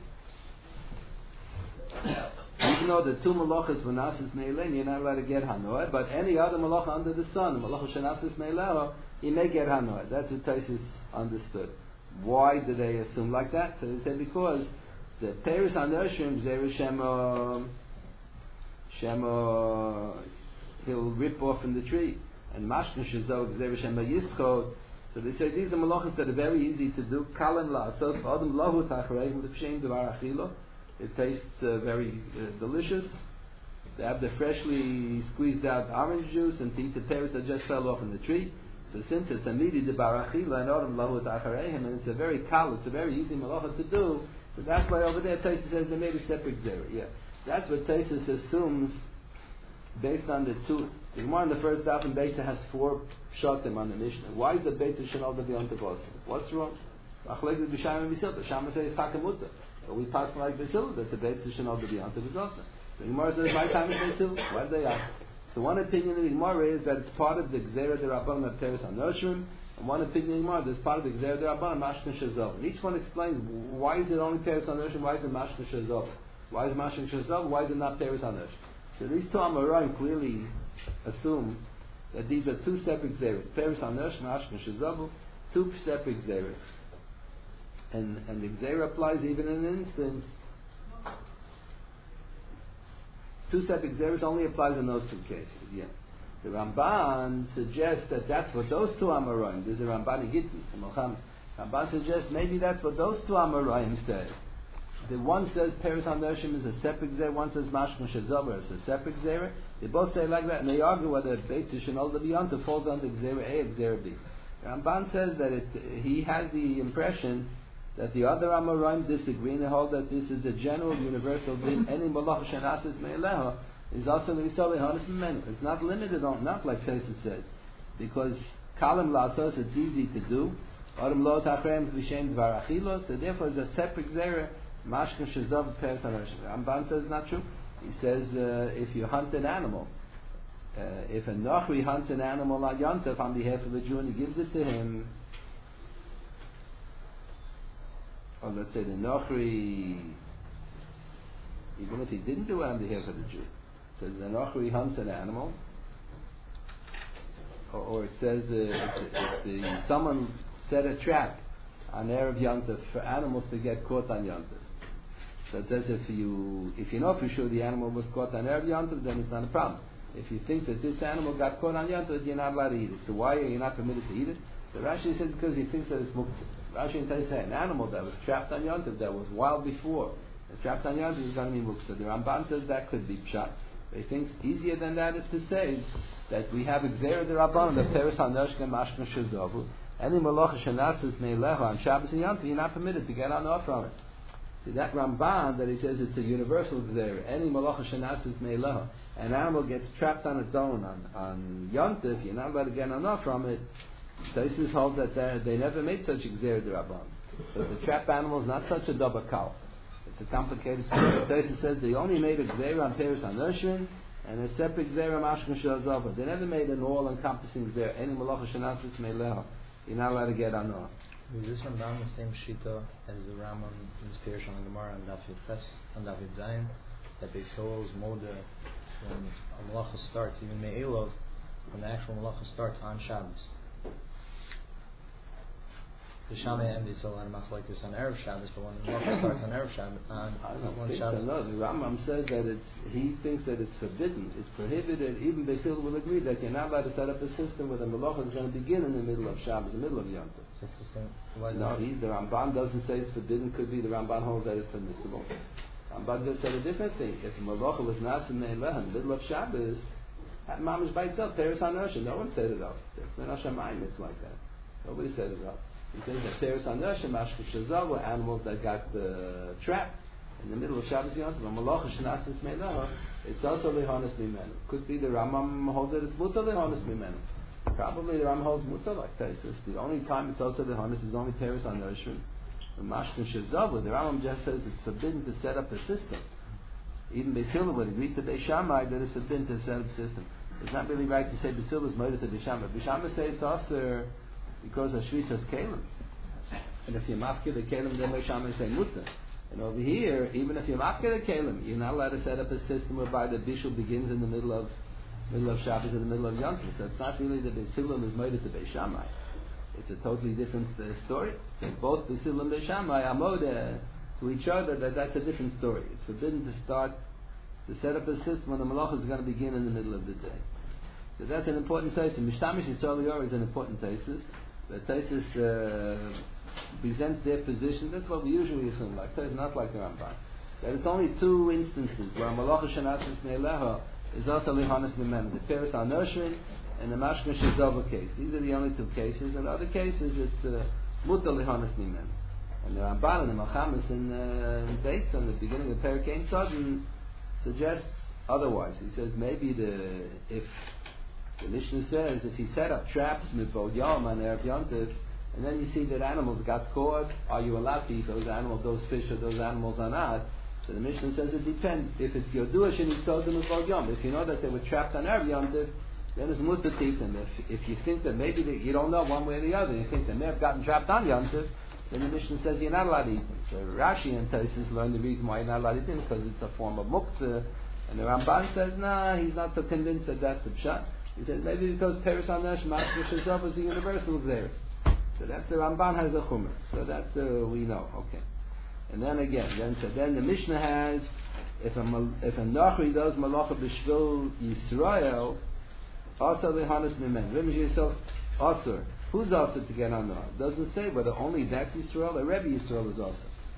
Even though the two malachas were nasis me'elein, you're not allowed to get hanoah, but any other malacha under the sun, the malacha shenasis me'elein, you may get hanoah. That's what Taisus understood. Why do they assume like that? So they said because the Peres Hanoshim, Zeru Shema, Shema, he'll rip off from the tree. And Mashkin Shezog Zev Shema Yischod. So they say these are malachas that are very easy to do. Kalan la'asot adam lahu tachrei with the devar achilo. It tastes uh, very uh, delicious. They have the freshly squeezed out orange juice and to eat the pears that just fell off in the tree. So since it's a midi devar achilo and adam lahu tachrei, and it's a very kal, it's a very easy malacha to do. So that's why over there Taisus says they made a separate zera. Yeah, that's what Taisus assumes. based on the two. The Gemara in the first daf in Beitza has four pshatim on the Mishnah. Why is the Beitza Shenol the B'yont Tavos? What's wrong? Achlek with B'Sham and B'Silta. Shama says Chakamuta. But we pass like B'Silta that the Beitza Shenol the B'yont Tavos. The Gemara says my time is B'Silta. Why did they ask? So one opinion of the Gemara is that it's part of the Gzera D'Rabbanan of Teres HaNoshrim, and one opinion of the Gemara that it's part of the Gzera D'Rabbanan Mashkin Shazov. And each one explains why is it only Teres HaNoshrim, why is it Mashkin Shazov? Why is Mashkin Shazov? Why is it not Teres HaNoshrim? So these two Amoraim clearly assume that these are two separate Gzeras. Teres HaNoshrim, Mashkin Shazov, two separate Gzeras. And, and the Gzera applies even in an instance. Two separate Gzeras only applies in those two cases. Yeah. The Ramban suggests that that's what those two Amoraim. There's a Ramban in Gittin, the Malcham. Ramban suggests maybe that's what those two Amoraim say. The one says Peres HaNoshrim is a separate Gzera, one says Mashkin Shazova is a separate Gzera. They both say like that, and they argue whether Beit Shenol the B'yonta falls under Gzera A or Gzera B. The Ramban says that it, he has the impression that the other Amoraim disagree and they hold that this is a general universal din. Any malach shenasis me'eleha is also l'isol lehanis memenu. It's not limited on, not like Tosfos says, because kalim la'asos it's easy to do. Adam lo tachrem v'shem dvar achilos. So therefore, it's a separate zera mashkin shezov peres hanoshim. Ramban says it's not true. He says uh, if you hunt an animal, uh, if a nochri hunts an animal on Yontif on behalf of a Jew and he gives it to him. Or let's say the Nochri, even if he didn't do it on behalf of the Jew, so the Nochri hunts an animal, or, or it says uh, if, if the, someone set a trap on Erev Yontif for animals to get caught on Yontif. So it says if you if you know for sure the animal was caught on Erev Yontif, then it's not a problem. If you think that this animal got caught on Yontif, you're not allowed to eat it. So why are you not permitted to eat it? So Rashi says because he thinks that it's muktzah. Rashi and Tais say an animal that was trapped on Yontif, that was wild before, and trapped on Yontif is going to be muktzah. The Ramban says that could be pshat. He thinks easier than that is to say that we have a Gzera D'Rabbanan, the Peres HaNoshrim Mashkin Shazovu. Any malach shenasis me'eleha on Shabbos and Yontif, you're not permitted to get on off from it. See that Ramban that he says it's a universal Gzera. Any malach shenasis me'eleha, an animal gets trapped on its own on, on Yontif, you're not allowed to get on off from it. Tosfos hold that they never made such a Gzera D'Rabbanan. So the trap animal is not such a double cow. It's a complicated story. Tosfos says they only made a Gzera on Peres HaNoshrim and a separate Gzera Mashkin Shazova. They never made an all-encompassing Gzera. Any malacha shenasis me'eleha, you're not allowed to get on off. Is this Ramban the same shita as the Rambam in his Pirush on the Gemara and Daf Yud Ches and Daf Yud Zayin, that they souls molder when a malacha starts, even me'elov, when the actual malacha starts on Shabbos? The Shammai and the Solan like this on Erev Shabbos, but when the malacha starts on Erev Shabbos, on I don't one think Shabbos. so. No, the Rambam says that it's. He thinks that it's forbidden. It's prohibited. Even Beisil will agree that you're not allowed to set up a system where the malacha is going to begin in the middle of Shabbos, the middle of Yom Tov. So it's the same. Why No, he, the Ramban doesn't say it's forbidden. Could be the Ramban holds that it's permissible. Ramban just said a different thing. If the malacha was not in the middle of Shabbos, Mom is by itself. Peres HaNoshrim. No one set it up. It's Min HaShamayim. It's like that. Nobody set it up. He says that Peres HaNoshrim, Mashkin Shazov, were animals that got uh, trapped in the middle of Shabbos Yom Tov. Malacha shenasis me'eleha, it's also lehanis mimenu. Could be the Rambam holds that it's mutar lehanis mimenu. Probably the Rambam holds mutar like Tosfos. The only time it's also lehanis is only Peres HaNoshrim. The Mashkin Shazov, the Rambam just says it's forbidden to set up a system. Even Beis Hillel would agree to Beis Shammai that it's forbidden to set up a system. It's not really right to say Beis Hillel is murdered to Beis Shammai. Beis Shammai says it's also because of Shvisas Kalim. And if you're mafkir the Kalim, then Beis Shammai say mutar. And over here, even if you're mafkir the Kalim, you're not allowed to set up a system whereby the bishul begins in the middle of middle of Shabbos in the middle of Yom Tov. So it's not really that Beis Hillel is murdered to Beis Shammai. It's a totally different uh, story. So both Beis Hillel and Beis Shammai are moda to each other. That that's a different story. It's forbidden to start to set up a system when the malacha is going to begin in the middle of the day. So that's an important thesis. Mishtamish Yisrael Yor is an important thesis. The thesis uh, presents their position. That's what we usually assume. Like it's not like the Ramban. That it's only two instances where malacha shenasis me'eleha is also lihanis mimenu. The Peres HaNoshrim and the Mashkin Shazova case. These are the only two cases. In other cases, it's mutar lihanis mimenu. And the Ramban and the Malchamis in uh, Beitz, in the beginning of Perek Ein Sodom, suggests otherwise. He says maybe the if the Mishnah says if he set up traps mivod yom on Erev Yontif, and then you see that animals got caught, are you allowed to eat those animals, those fish or those animals or not? So the Mishnah says it depends. If it's Yoduash and he told them about Yom, if you know that they were trapped on Erev Yontif, then it's mutter to eat them. If, if you think that maybe they, you don't know one way or the other, you think they may have gotten trapped on Yontif, then the Mishnah says you're not allowed to eat them. So Rashi and Taisus learn the reason why you're not allowed to eat them, because it's a form of muktzah. And the Ramban says, nah, he's not so convinced that that's the pshat. He says maybe because Peres Hanesh Mashma Shazov is the universal there. So that's the Ramban has a chumrah. So that uh, we know. Okay. And then again, then so then the Mishnah has if a if a Nachri does malacha b'shvil Yisrael, also lehanas mimen. Let me see yourself. Also, who's also to get on the? Doesn't say whether only that Yisrael or Rebbe Yisrael is also.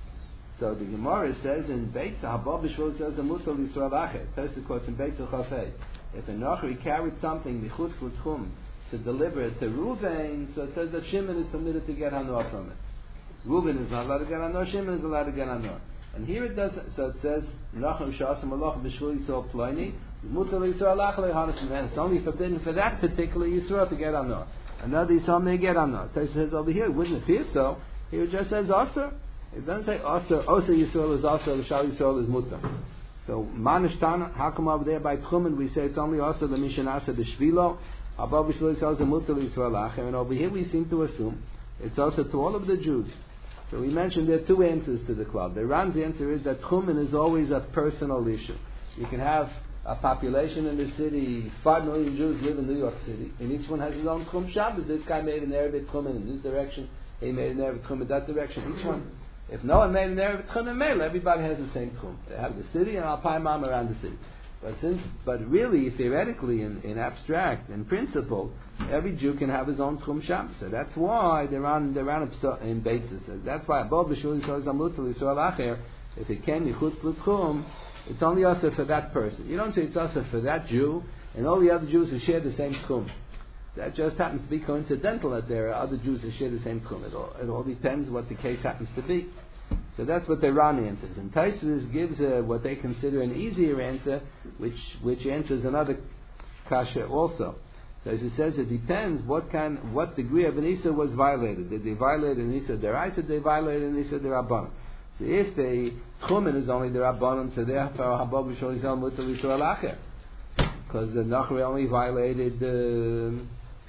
So the Gemara says in Beit Habab b'shvil says a Musal Yisrael achet. Tosfos quotes in Beit Chafei. If a Nachri carried something michutz l'tchum to deliver it to Reuven, so it says that Shimon is permitted to get hanor from it. Reuven is not allowed to get hanor, Shimon is allowed to get hanor. And here it does, so it says, Nachum Shasam Malach B'Shvul Yisrael Ploini, Mutal Yisrael Achle Hanas Mimen. It's only forbidden for that particular Yisrael to get hanor. Another Yisrael may get hanor. So it says over here, it wouldn't appear so. Here it just says Osir. It doesn't say Osir. Osir Yisrael is Osir, L'Shal Yisrael is Mutar. So, Manishtan, how come over there by Tchumen we say it's only Osir, the Mishanasa B'Shvilo, Above B'Shvil Yisrael is a Mutar Yisrael Acher, and over here we seem to assume it's also to all of the Jews. So we mentioned there are two answers to the club. The Ran's answer is that Tchumen is always a personal issue. You can have a population in the city, five million Jews live in New York City, and each one has his own Tchum Shabbos. This guy made an Erev Tchumen in this direction, he made an Erev Tchumen in that direction. Each one, if no one made an Erev Tchumen Meil, everybody has the same Tchum. They have the city and Alpine Mam around the city. But since, but really, theoretically, in, in abstract, in principle, every Jew can have his own Tchum Shabbos. So that's why they're on they're on in basis. That's why Abol B'Shul Yisrael Zamutul Yisrael Acher. If it came Yichutz L'Tchum, it's only also for that person. You don't say it's also for that Jew, and all the other Jews who share the same Tchum. That just happens to be coincidental that there are other Jews who share the same Tchum. It all, it all depends what the case happens to be. So that's what the Ran answers. And Tosfos gives uh, what they consider an easier answer, which which answers another kasha also. So as it says, it depends what kind, what degree of an Issa was violated. Did they violate an Issa deraisa? Did they violate an Issa derabbanan? So if the Tchumen is only derabbanan, so therefore Habab B'Shvul Yisrael Mutar Yisrael Acher, because the Nachri only violated uh,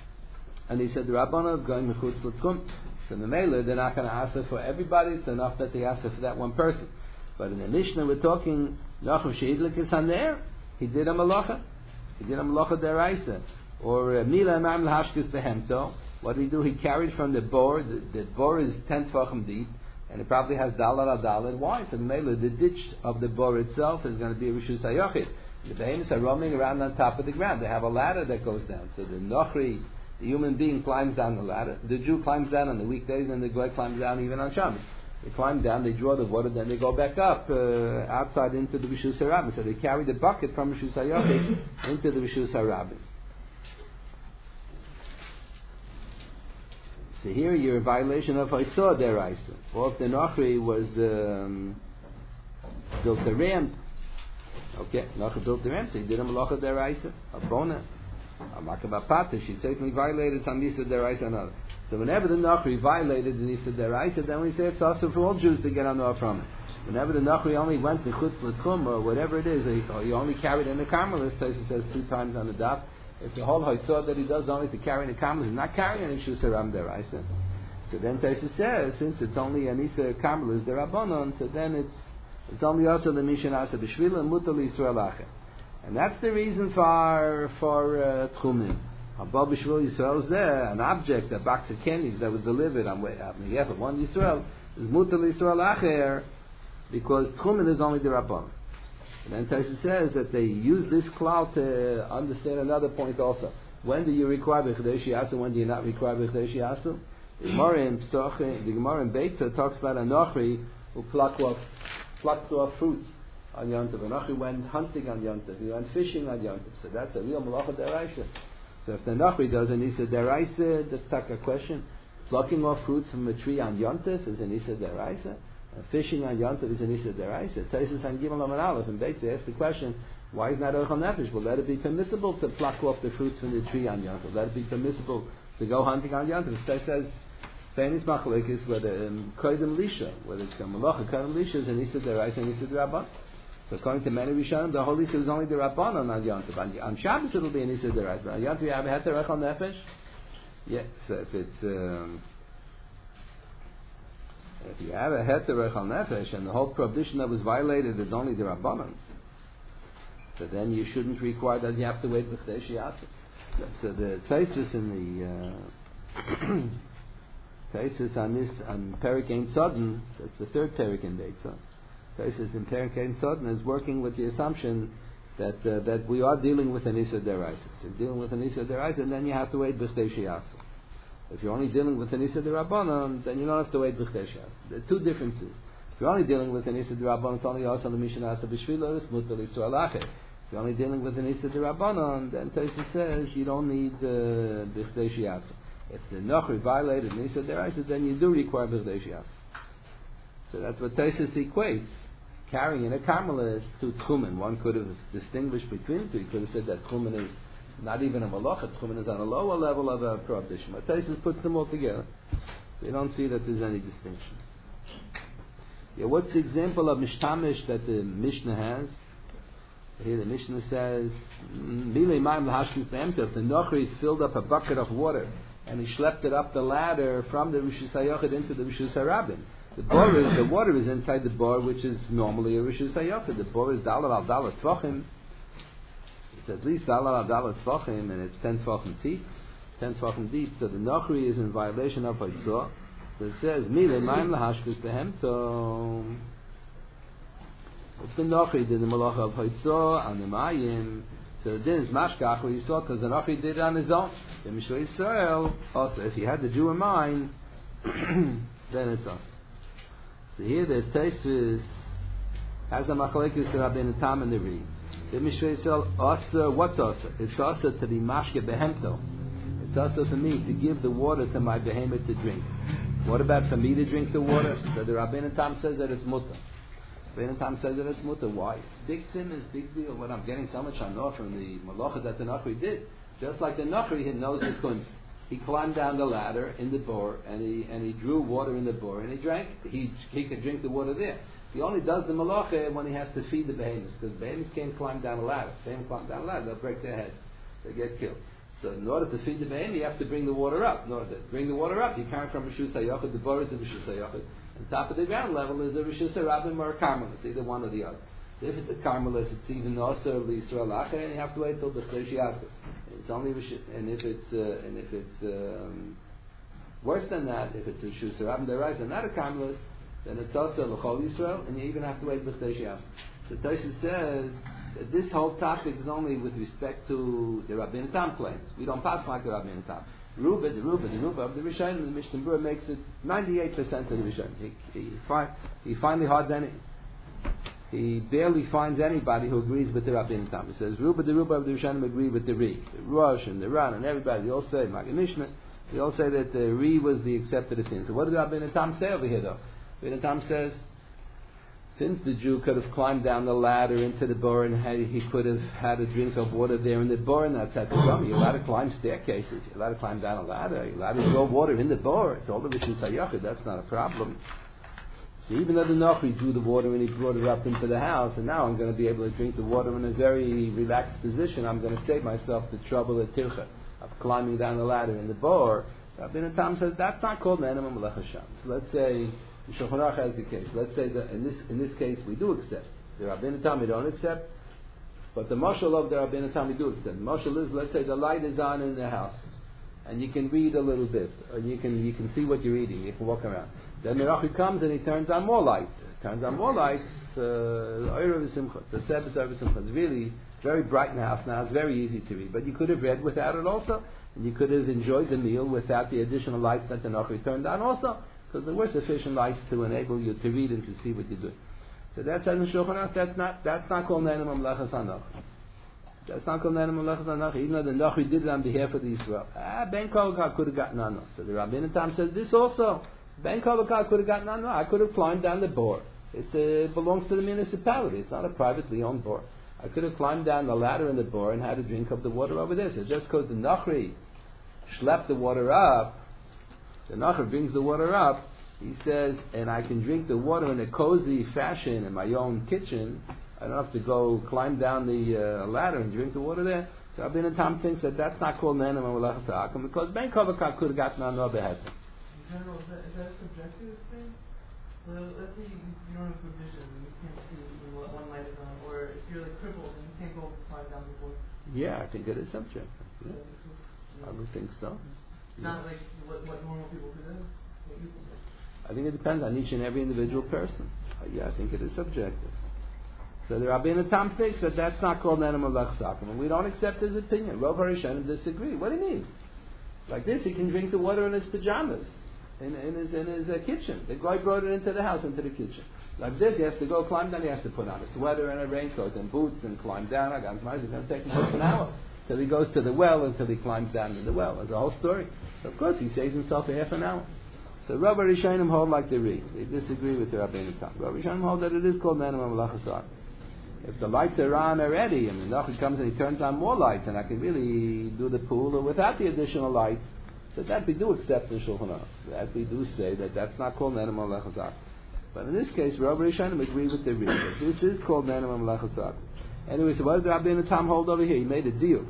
an Issa derabbanan going mechutz l'tchum. So in the Mela, they're not going to ask it for everybody. It's enough that they ask it for that one person. But in the Mishnah, we're talking Nachum Sheidlik is Haner. He did a malacha. He did a malacha deraisa. Or Mila Imam L'Hashkis Behemto. What did he do? He carried from the bor. The, the bor is ten tefachim deep, and it probably has dalar adalar. Why? So the Mela, the ditch of the bor itself is going to be a Rishus HaYochid. The behemoths are roaming around on top of the ground. They have a ladder that goes down. So the Nochri, the human being, climbs down the ladder. The Jew climbs down on the weekdays, and the Goy climbs down even on Shabbos. They climb down, they draw the water, then they go back up uh, outside into the Rishus HaRabim. So they carry the bucket from Rishus HaYochid into the Rishus HaRabim. So here you're in violation of Haisor Deraisa. Or if the Nachri was um, built a ramp, okay, Nachri built the ramp, so he did a Malacha Deraisa, a Bona, a Makabapata, she certainly violated some Nisa Deraisa and other. So whenever the Nachri violated the Nisa Deraisa, then we say it's also for all Jews to get on from it. Whenever the Nachri only went to Chutz L'Tchum or whatever it is, or he only carried in the Carmelist, it says two times on the dot. If the whole Haisor that he does only to carry in the Carmelist, he's not carrying any Shus Haram Deraisa. So then Tosfos says, since it's only an Isa Carmelist Derabanan, so then it's it's only also the Mishan Asa B'Shvil and Mutar Yisrael Acher. And that's the reason for for uh, Tchumen. Above B'Shvil Yisrael is there, an object, a box of candies that was delivered on behalf of one Yisrael, is Mutar Yisrael Acher, because Tchumen is only the Rabban. And then Tosfos says that they use this cloud to understand another point also. When do you require B'Chadei Shi'asu, when do you not require B'Chadei Shi'asu? The Gemara in Psoch, the Gemara in Beitza talks about a Nochri who plucked off, plucked off fruits on Yontav. A Nochri went hunting on Yontav, he went fishing on Yontav. So that's a real Malacha Deraisa. So if the Nochri does an Isa Deraisa, that's like a question. Plucking off fruits from a tree on Yontav is an Isa Deraisa. And fishing on Yontav is an Isa Deraisa. Tosfos on Gimel Amar Aleph, and basically asks the question, Why is not Oichel Nefesh? Well, let it be permissible to pluck off the fruits from the tree on Yom Tov. Let it be permissible to go hunting on Yom Tov. It says, Feinis Machlekes, whether um, Koizim Lisha, whether it's a Malacha, Koizim Lisha is an Issa Deraisa and Issa Derabban. So according to many Rishonim, the whole Issa is only the Rabbanon on Yom Tov. On, on Shabbos it'll be an Issa Deraisa. But on Yom Tov you have a Heter Oichel Nefesh? Yes, so if it's... Um, if you have a Heter Oichel Nefesh and the whole prohibition that was violated is only the Rabbanon, so then you shouldn't require that you have to wait b'chdei sheyatzu. So the Taisus in the uh, Taisus on this on Perik Ein Sodden, that's the third Perik in Beitzah. Taisus in Perik Ein Sodden is working with the assumption that uh, that we are dealing with an Issa Deraisa. So dealing with an Issa Deraisa, and then you have to wait b'chdei sheyatzu. If you're only dealing with an Issa D'Rabbanan, then you don't have to wait b'chdei sheyatzu. There are two differences. If you're only dealing with an Issa D'Rabbanan, it's only also the Mishnah Asa B'Shvila, it's Mutar L'Yisrael Achet. If you're only dealing with an Issa D'Rabbanan, then Taisus says you don't need b'chdei sheyatzu. If the Nochri violated an Issa D'Raisa, then you do require b'chdei sheyatzu. So that's what Taisus equates. Carrying a Carmelist to Tchumen. One could have distinguished between the two. He could have said that Tchumen is not even a malacha. Tchumen is on a lower level of a prohibition. But Taisus puts them all together. They don't see that there's any distinction. Yeah, what's the example of mishtamish that the Mishnah has? Here the Mishnah says, Milei Maim L'Hashkis Be'emtov. The Nochri filled up a bucket of water and he schlepped it up the ladder from the Rishus HaYochid into the Rishus HaRabim. The bor is, the water is inside the bor, which is normally a Rishus HaYochid. The bor is Dalar al Dalar Tvachim. It's at least Dalar al Dalar Tvachim, and it's ten Tvachim deep. ten Tvachim deep. So the Nochri is in violation of Haitzah. So it says, Milei Maim L'Hashkis Be'emtov. If the Nochri did the Malacha of Haitzah on the Mayim, so this is Mashkach what you saw, because the Nochri did it on his own. The Mishra Yisrael, also, if he had the Jew in mind, then it's us. So here there's Taisus, has the Machlekes Rabbeinu Tam and the Ri. The Mishra Yisrael, Asa, what's Asa? It's Asa to be Mashke Behemto. It's Asa for me to give the water to my behemoth to drink. What about for me to drink the water? So the Rabbeinu Tam says that it's Mutter. Rabbeinu Tam says that it's Mutter. Why? Big sin is big deal. When I'm getting so much honor from the Malacha that the Nachri did. Just like the Nachri, he knows the kunz. He climbed down the ladder in the bore and he and he drew water in the bore and he drank. He he could drink the water there. He only does the malacha when he has to feed the behemoths, because behemoths can't climb down a ladder. If they can't climb down a ladder, they'll break their head. They get killed. So in order to feed the behemoth, you have to bring the water up. In order to bring the water up, you carry from Rishus HaYochid. The bore is a Rishus HaYochid. On top of the ground level is a Rishus HaRabim or a Carmelist, either one or the other. So if it's a Carmelist, it's even also L'Yisrael Achet, and you have to wait till the B'chdei sheyatzu. It's only and if it's uh, and if it's um, worse than that, if it's a Rishus HaRabim D'Oraisa, not a Carmelist, then it's also L'chol Yisrael, and you even have to wait b'chdei sheyatzu. So Taisus says that this whole topic is only with respect to the Rabbeinu Tam claims. We don't pass like the Rabbeinu Tam. Ruba, the Ruba, the Ruba of the Rishonim, the Mishnah Berurah makes it ninety-eight percent of the Rishonim. He, he, fi- he finally hards any. He barely finds anybody who agrees with the Rabbeinu Tam. He says, Ruba, the Ruba of the Rishonim agree with the Ri. The Rosh and the Ran and everybody, they all say, Maggid Mishnah, they all say that the Ri was the accepted opinion. So what did the Rabbeinu Tam say over here though? Rabbeinu Tam says, since the Jew could have climbed down the ladder into the bor and had, he could have had a drink of water there in the bor, and that's at the gum. You're allowed to climb staircases. You're allowed to climb down a ladder. You're allowed to draw water in the bor. It's all the Rishus HaYochid. That's not a problem. So even though the Nochri drew the water and he brought it up into the house, and now I'm going to be able to drink the water in a very relaxed position, I'm going to save myself the trouble at Tircha of climbing down the ladder in the bor. Rabbeinu Tam says that's not called Ne'enim Melech Hashem. So let's say the Shulchan Aruch has the case. Let's say that in this in this case we do accept. The Rabbeinu Tam we don't accept, but the mashal of the Rabbeinu Tam we do accept. The mashal is, let's say the light is on in the house, and you can read a little bit, or you can you can see what you're reading. You can walk around. Then the Rachi comes and he turns on more lights. Turns on more lights. The Oyer V'Simcha, the Sebes Oyer V'Simcha. It's really very bright in the house now. It's very easy to read, but you could have read without it also, and you could have enjoyed the meal without the additional lights that the Nochri turned on also, because there were sufficient lights to enable you to read and to see what you're doing. So that's as in Shulchan Aruch. That's not that's not called Ne'enim Melechas HaNochri. That's not called Ne'enim Melechas HaNochri. Even though the Nochri did it on behalf of the Yisrael. Ah, Ben Kolakah could have gotten on us. So the Rabbeinu Tam says this also. Ben Kolakah could have gotten on us. I could have climbed down the bor. It uh, belongs to the municipality. It's not a privately owned bor. I could have climbed down the ladder in the bore and had a drink of the water over there. So just because the Nachri schlepped the water up, the Nachri brings the water up, he says, and I can drink the water in a cozy fashion in my own kitchen. I don't have to go climb down the uh, ladder and drink the water there. So Rabbi Tam thinks that that's not called Nenem and Malachas Ha'akum because Ben Kovakak could have gotten on no behead. In general, is that, is that a subjective thing? So let's say you, you don't have good vision and you can't see when one light is on, or if you're like crippled and you can't go climb down the board. Yeah, I think it is subjective. Yeah. Yeah. I would think so. It's not like what, what normal people could do. What you can do. I think it depends on each and every individual person. Uh, yeah, I think it is subjective. So the Rabbeinu Tam thinks that that's not called Nenem Malachas Ha'akum, and we don't accept his opinion. Rov HaRishonim disagree. What do you mean? Like this, he can drink the water in his pajamas, in, in his in his uh, kitchen. The guy brought it into the house, into the kitchen. Like this, he has to go climb down. He has to put on a sweater and a raincoat and boots and climb down. I got his mind. It's going to take him half an hour till he goes to the well, until he climbs down to the well. There's a whole story. So of course, he saves himself a half an hour. So Rov HaRishonim hold like they read. They disagree with the Rabbeinu Tam. Rov HaRishonim hold that it is called Nenem Malachas Ha'akum. If the lights are on already, and the Nachri comes and he turns on more lights, and I can really do the pool without the additional lights, so that we do accept in Shulchan Aruch. That we do say that that's not called Nenem Malachas Ha'akum. But in this case, Rov HaRishonim agree with the read. This is called Nenem Malachas Ha'akum. Anyway, so what did Rabbeinu Tam hold over here? He made a deal.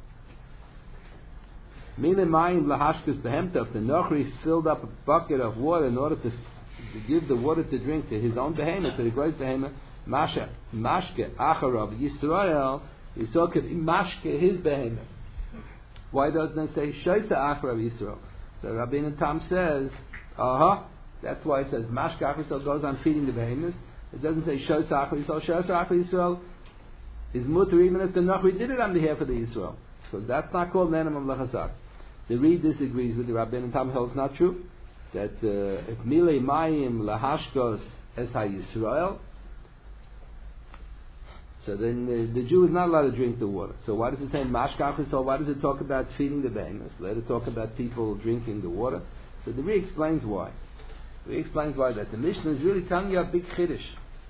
Mine mayim lahashkas behemta. If the Nachri filled up a bucket of water in order to, to give the water to drink to his own behemoth, to the great behemoth, Masha, Mashke, Acharav, Yisrael, Yisrael could Mashke his behemoth. Why doesn't it say Shaita Acharav Yisrael? So Rabbeinu Tam says, uh-huh, that's why it says Mashke Acharav Yisrael goes on feeding the behemoth. It doesn't say Shaita Acharav Yisrael. Shaita Acharav Yisrael is mutter even if the Nachri did it on behalf of the Yisrael. So that's not called Nenem Malachas Ha'akum. The Reed disagrees with the Rabbeinu Tam, held it's not true. That uh, if Milei Mayim Lahashkos Es HaYisrael, so then the, the Jew is not allowed to drink the water. So why does it say Mashkach? So why does it talk about feeding the behemoth? Let it talk about people drinking the water. So the Re explains why. The Re explains why that the Mishnah is really telling you a big chiddush.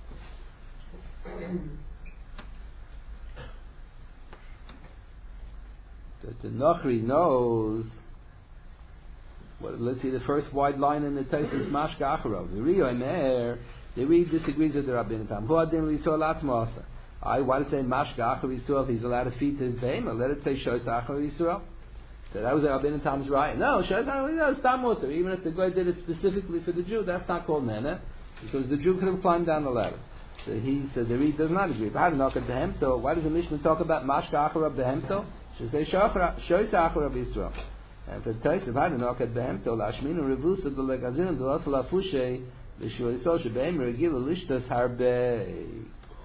That the Nachri knows. Well, let's see the first wide line in the text is Mashka Acharav. The Re Omer, the Re disagrees with the Rabbeinu Tam. Who adin l'Yisrael atzmo asa? I why to say Mashka Acharav Yisrael if he's allowed to feed his behemoth? Let it say Shoyz Acharav Yisrael. So that was Rabbeinu Tam's right. No, Shoyz Acharav Yisrael is Stam Mutter. Even if the guy did it specifically for the Jew, that's not called Nene, because the Jew could have climbed down the ladder. So he said the Re does not agree. But how do knock at behemto? Why does the Mishnah talk about Mashka Acharav behemto? Should say Shoyz Acharav Yisrael. And for the Tais, if I do knock at behemto, Lashminu Revusa the Legazin the Osala Fushe the Shuay Sosha Behem Regila Lishtas Harbe.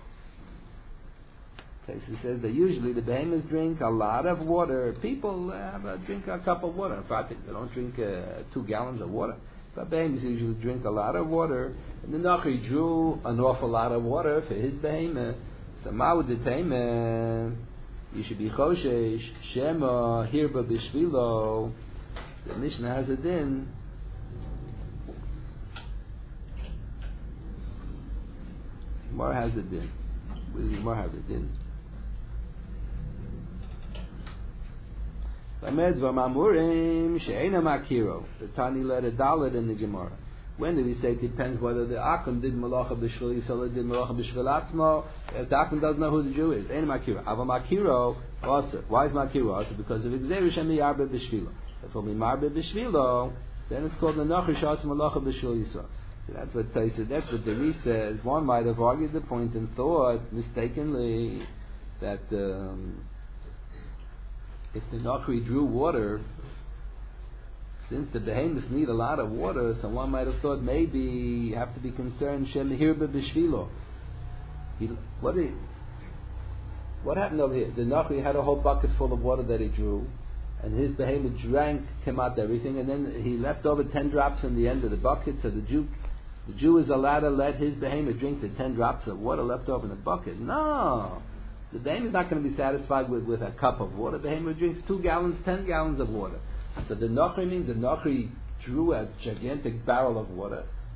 He says that usually the behemoths drink a lot of water. People have a, drink a cup of water. In fact, they don't drink uh, two gallons of water. But behemoths usually drink a lot of water. And the Nachri drew an awful lot of water for his behemoth. So Ma'ud Detayman, you should be Choshesh, Shema, Hirba Bishvilo. The Mishnah has a din. Gemara has a din. Gemara has a din. The Tani led a dalet in the Gemara. When did we say it depends whether the Akum did Malacha B'Shvil Yisrael did Malacha B'Shvil Atzmo? If the Akum doesn't know who the Jew is, ain't Makiro. Ava Makiro also. Why is Makiro also? Because of Exer Shem Yarbe B'Shvilo. If only Marbe B'Shvilo, then it's called the Nachri Shas Malacha B'Shvil Yisrael. So that's what they said. That's what the Re says. One might have argued the point and thought mistakenly that. Um, If the Nachri drew water, since the behemoths need a lot of water, so one might have thought maybe you have to be concerned. Shem Hirba B'Shvilo. What did, what happened over here? The Nachri had a whole bucket full of water that he drew, and his behemoth drank, came out everything, and then he left over ten drops in the end of the bucket. So the Jew, the Jew is allowed to let his behemoth drink the ten drops of water left over in the bucket. No. The behemoth is not going to be satisfied with, with a cup of water. The behemoth drinks two gallons, ten gallons of water. So the Nachri means the Nachri drew a gigantic barrel of water,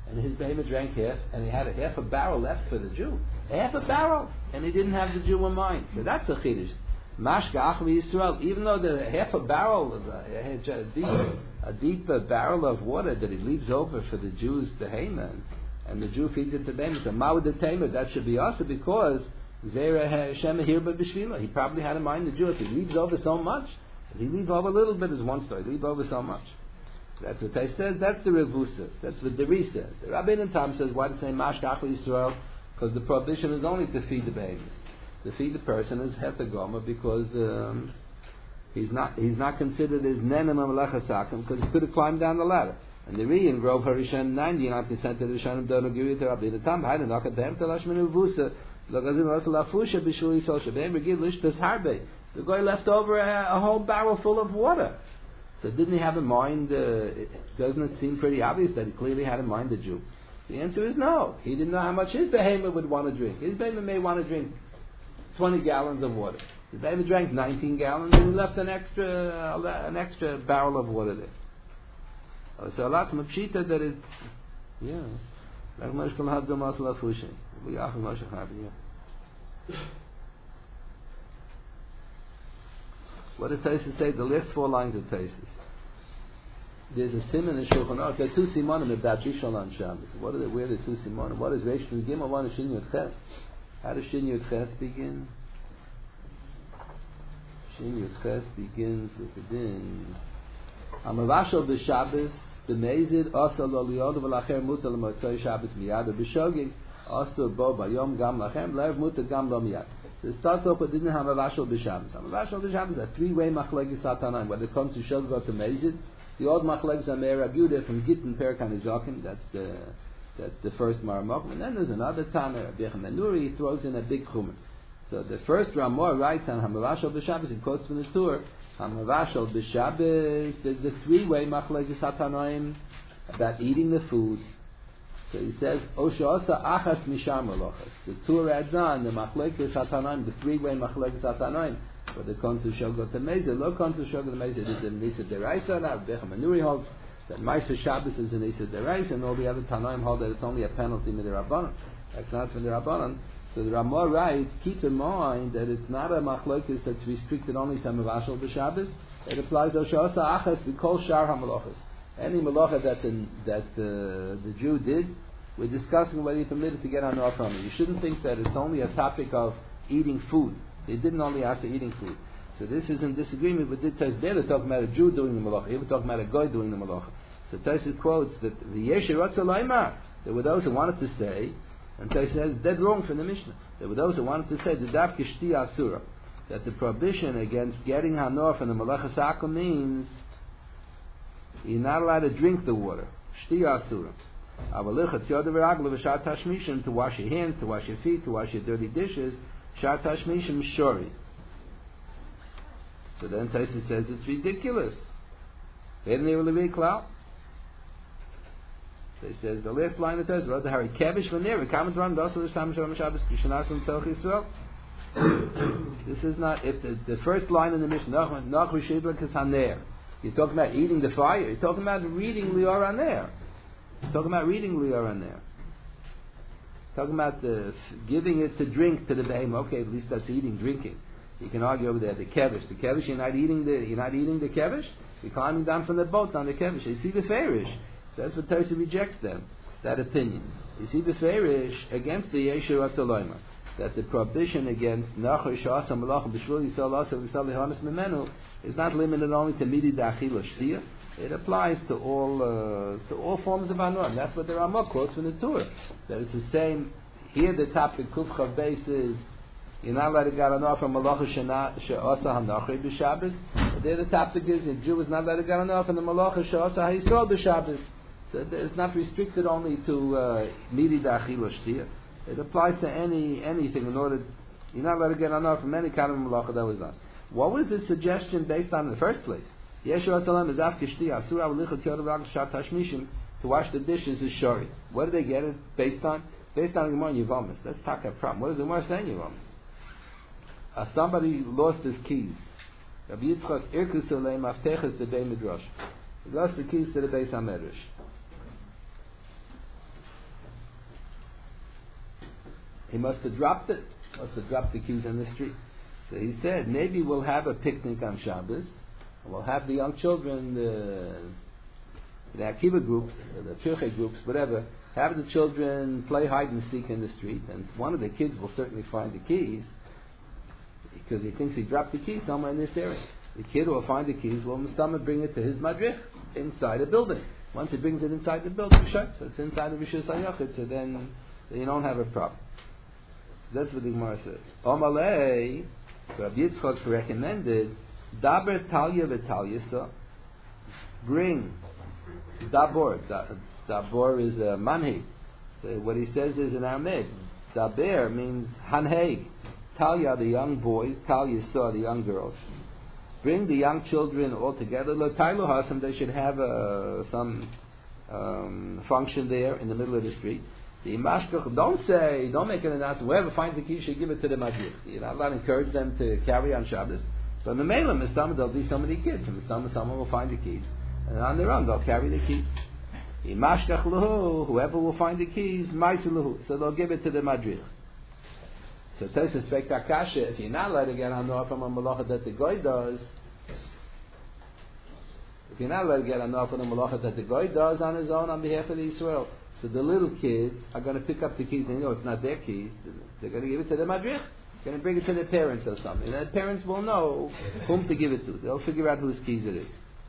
and his behemoth drank half, and he had a half a barrel left for the Jew. Half a barrel, and he didn't have the Jew in mind. So that's a chiddush. Mashka Achvi Yisrael, even though the half a barrel, a, a deep, a deep barrel of water that he leaves over for the Jew's behemoth, and the Jew feeds it to them. So Ma'ud Tamer, that should be also because Zera Hashem Hirba B'Shvila. He probably had in mind the Jew. If he leaves over so much, if he leaves over a little bit is one story. Leave over so much. That's what they says. That's the Revusa. That's what the Risa. The Rabbeinu Tam says, why to say Mashka Achvi Yisrael? Because the prohibition is only to feed the babies. To feed the person is Hetagoma because um, he's not he's not considered as Nenem Amalechasakim because he could have climbed down the ladder. And the Re in Grove Harishan ninety-nine percent of the Rishonim don't agree with the Rabbeinu Tam. Hayden Akatem Talashmenu Vusa Lagazim Rasalafusha Bishuli Sosha Beim Regil Lishtas Harbe. The guy left over a, a whole barrel full of water. So didn't he have in mind? Uh, it, doesn't it seem pretty obvious that he clearly had in mind the Jew? The answer is no. He didn't know how much his behemoth would want to drink. His behemoth may want to drink twenty gallons of water. The behemoth drank nineteen gallons, and he left an extra uh, an extra barrel of water there. Uh, so a lot of pshita that it, yeah, like Mashkal Hadgam Asla Fushin. We often Moshe Chavi, yeah. What does Taisus say? The last four lines of Taisus. There's a simon in Shulchan Aruch. There are two simonim about Rishon on Shabbos. What are the, where are the two simonim? What is Reish Nun Gimel? One is Shin Yud Ches. How does Shin Yud Ches begin? Shin Yud Ches begins with the din. Amavashal b'Shabbos b'Meizid Asa lo liyod v'lacher mutar l'motzei Shabbos miyad b'Shogig Asa bo bayom gam lachem lev mutar gam lo miyad. So it starts off with didn't have Amavashal b'Shabbos. Amavashal b'Shabbos is a three-way machlekes Satanan. When it comes to Shogig or to Meizid, the old machlekes are Meir Abuda from Gittin Perkan Izakim. That's the That's the first Maramok. And then there's another Tana, Rabbi Menuri, he throws in a big chumen. So the first Ramor writes on Hamavashal b'Shabbos, he quotes from the Tur, Hamavashal b'Shabbos, there's a three-way machlekes Hatanoim about eating the food. So he says, Osha Osa Achas Mishar Malachas. The Tur adds on the machlekes Hatanoim, the three-way machlekes Hatanoim. But the comes to Shogot Mezid, lo comes to Shogot Mezid is in Nisa Deraisa, now Rabbi Menuri holds that Ma'aser Shabbos is an Isa Derais, and all the other Tanoim hold that it's only a penalty with the Rabbanon. That's not from the Rabbanon. So the Ramah writes, keep in mind that it's not a machlokes that's restricted only to Mavashal b'Shabbos. It applies to Sha'asa Achas b'Kol Shar HaMalachas. Any malacha that the, that the, the Jew did, we're discussing whether you're permitted to get on off from it. You shouldn't think that it's only a topic of eating food. They didn't only ask to eating food. So this is in disagreement with the Taisus. They were talking about a Jew doing the malacha. They were talking about a guy doing the malacha. So Taisus quotes that the Yeshirot Laimar. There were those who wanted to say, and Taisus says dead wrong from the Mishnah. There were those who wanted to say the Dav Kishti Asura, that the prohibition against getting Hanor from the malacha Saka means you're not allowed to drink the water. Shti Asura. To wash your hands, to wash your feet, to wash your dirty dishes. Shat Hashmishim Shori. So then Taisus says it's ridiculous. They didn't even leave cloud. They says the last line of Taisus, "Rod the Hari Kevish V'Ner V'Kamet Ram Dosa L'Shtam Shalom Shabbos Kishanasum Toch Yisrael." This is not if the, the first line in the Mishnah Nach Rishidla Kisaner. You're talking about eating the fire. You're talking about reading Lior Aner. You're talking about reading Lior Aner. Talking about the giving it to drink to the behemoth. Okay, at least that's eating, drinking. You can argue over there the kevish. The kevish, you're not eating the you're not eating the kevish. You're climbing down from the boat on the kevish. You see the fairish. That's what Tosi rejects them. That opinion. You see the fairish against the Yeshua Toloima. That the prohibition against Nachor Shasa Malach B'Shvul Yisrael Asa V'Yisrael Lehanas Memenu is not limited only to Midi Da'achil or Shtia. It applies to all uh, to all forms of anor. And that's what the Ramah quotes from the Torah. That it's the same. Here the topic Kuf Chav Beis is you're not allowed to get anor from Malacha She'asa HaNachri B'Shabbos. But there the topic is a Jew is not allowed to get anor from the Malacha She'asa HaYisrael B'Shabbos. So it's not restricted only to Midi Da'achil or Shtia. It applies to any anything. In order, you're not allowed to get anor from any kind of Malacha that was done. What was the suggestion based on in the first place? Yeshua Salam is Afkishti Asura Lichot Yodav Shat Hashmishim to wash the dishes is Shori. What do they get it based on? Based on Gemara Yevamis. Let's talk a problem. What does the Gemara say in Yevamis? Uh, somebody lost his keys. Rabbi Yitzchak Irkus Aleim Afteches the Beit Midrash. He lost the keys to the Beis HaMedrash. he must have dropped it. Must have dropped the keys on the street. So he said, maybe we'll have a picnic on Shabbos, and we'll have the young children, the, the Akiva groups, the Pirchei groups, whatever, have the children play hide and seek in the street, and one of the kids will certainly find the keys, because he thinks he dropped the keys somewhere in this area. The kid will find the keys, will Mustama bring it to his madrich inside a building. Once he brings it inside the building, so it's inside the Rishus HaYachid, so then you don't have a problem. That's what the Gemara says. Omalei, Rabbi Yitzchak recommended, Daber Talya v'Talyasa, bring Dabor. Dabor is a manhig. So what he says is in Aramaic. Daber means hanheg. Talya, the young boys. Talyasa, the young girls. Bring the young children all together. L'tailu hasam, they should have uh, some um, function there in the middle of the street. The mashkach, don't say, don't make an announcement. Whoever finds the key should give it to the madrich. You're not allowed to encourage them to carry on Shabbos. So in the Mela, Mistama, there'll be so many kids. And Mistama, someone will find the keys. And on their own, they'll carry the keys. The mashkach lahu, whoever will find the keys, ma'aser lahu. So they'll give it to the madrich. So Tosa spekt Akasha, if you're not allowed to get hanor from a malacha that the goy does, if you're not allowed to get hanor from a malacha that the goy does on his own on behalf of the Yisrael, so the little kids are going to pick up the keys, and you know it's not their keys. They're going to give it to the madrich. They're going to bring it to their parents or something. And the parents will know whom to give it to. They'll figure out whose keys it is.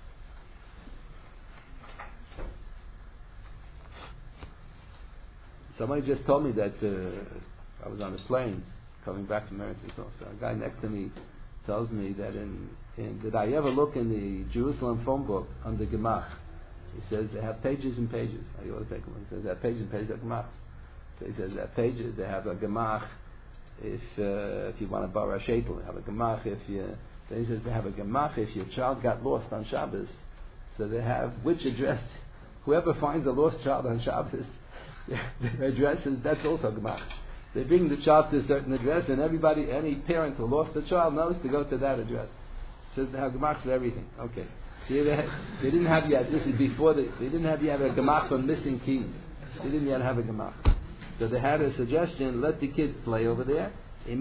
Somebody just told me that uh, I was on a plane coming back from America. So, so a guy next to me tells me that in, in did I ever look in the Jerusalem phone book under Gemach? He says they have pages and pages. I ought to take them. He says they have pages and pages of Gemach. So he says that pages they have a Gemach if uh, if you want to borrow a shetel. They have a Gemach if you. So he says they have a Gemach if your child got lost on Shabbos. So they have which address. Whoever finds a lost child on Shabbos, their address is that's also Gemach. They bring the child to a certain address, and everybody, any parent who lost the child knows to go to that address. Says they have Gemachs for everything. Okay. See, they, had, they didn't have yet. This is before they. They didn't have yet a Gemach for missing keys. They didn't yet have a Gemach. So they had a suggestion: let the kids play over there. So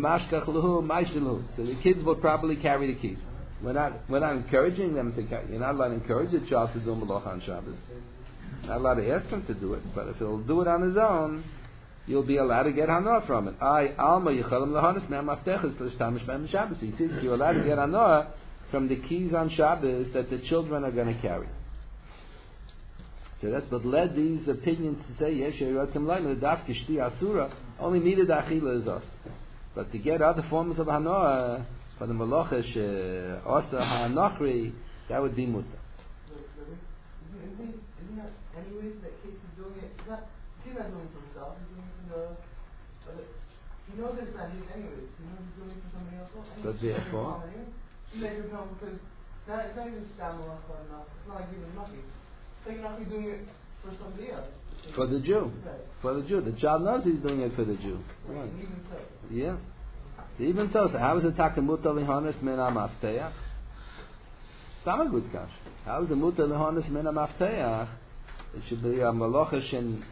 the kids will probably carry the keys. We're not. We're not encouraging them to carry. You're not allowed to encourage a child to do malach on Shabbos. Not allowed to ask him to do it. But if he'll do it on his own, you'll be allowed to get hanor from it. I alma yichalim lahanis me'amaftechas l'shtamish be'em Shabbos. He says you're allowed to get hanor from the keys on Shabbos that the children are going to carry. So that's what led these opinions to say, yes, Yerotzim Laim, the Daf Kishti Asura, only needed Achila is us. But to get other forms of Hanoah, for the Malachish, Asa HaNachri, that would be Muta. Isn't that anyways that kids is doing it? He's not, he's not doing it for himself, he's doing it for the. But he knows it's not his anyways. He knows he's doing it for somebody else. So therefore. He's like, no, because it's not, it's not even Stam Malacha enough. It's not like giving nothing. It's like not doing it for somebody else. For the Jew. Right. For the Jew. The child knows he's doing it for the Jew. Right. Right. Even so. Yeah. Even so, so how is it Takamuta Lihanis Min HaMafteach? It's not a good kash. How is it Muta Lihanis Min HaMafteach? It should be a Malachish and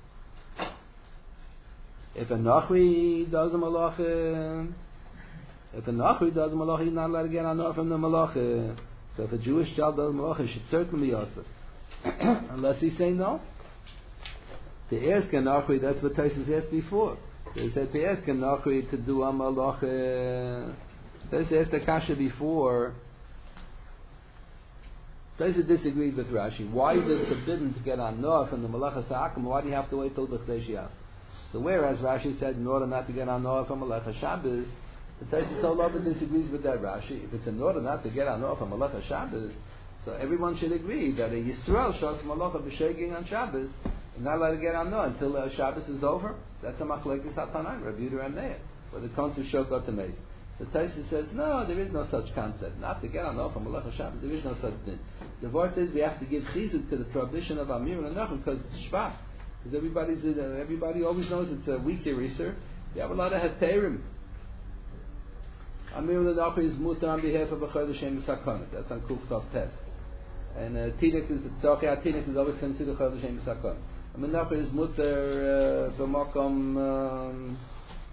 if a Nachri does a Malach, if a Nachri does a Malach, he's not allowed to get Hanor from the Malach. So if a Jewish child does a Malach, it should certainly be Yosef. Unless he say no. To ask a Nachri, that's what Taisus asked before. They said to ask a Nachri to do a Malach. Taisus asked the Kasha before. Taisus disagreed with Rashi. Why is it forbidden to get Hanor from the Malach HaSa'akim? Why do you have to wait till B'chdei Shias? So whereas Rashi said in order not to get Hanor from Malach HaShabbos, the Taisus so over disagrees with that Rashi. If it's in order not to get Hanor from Malach HaShabbos, so everyone should agree that a Yisrael shows Malach HaB'Sheging on Shabbos is not allowed to get Hanor until uh, Shabbos is over. That's a Machlekes HaTanaim, Rabbi Yehuda and Meir, where the Konsu Shokot to Meis. So Taisus says, no, there is no such concept. Not to get Hanor from Malach HaShabbos, there is no such thing. The word is we have to give chizuk to the prohibition of Amir and Nachum because it's Shvach. Because everybody's uh, everybody always knows it's a weak eraser. You have a lot of heterim. Amir and Nachum is muta on behalf of a Chodesh Shem Sakonot. That's on Kuf Tov Tet. And uh, Tinik is Tzachia Tinik is always considered Chodesh Shem Sakonot. Amir Nachum is muta b'makom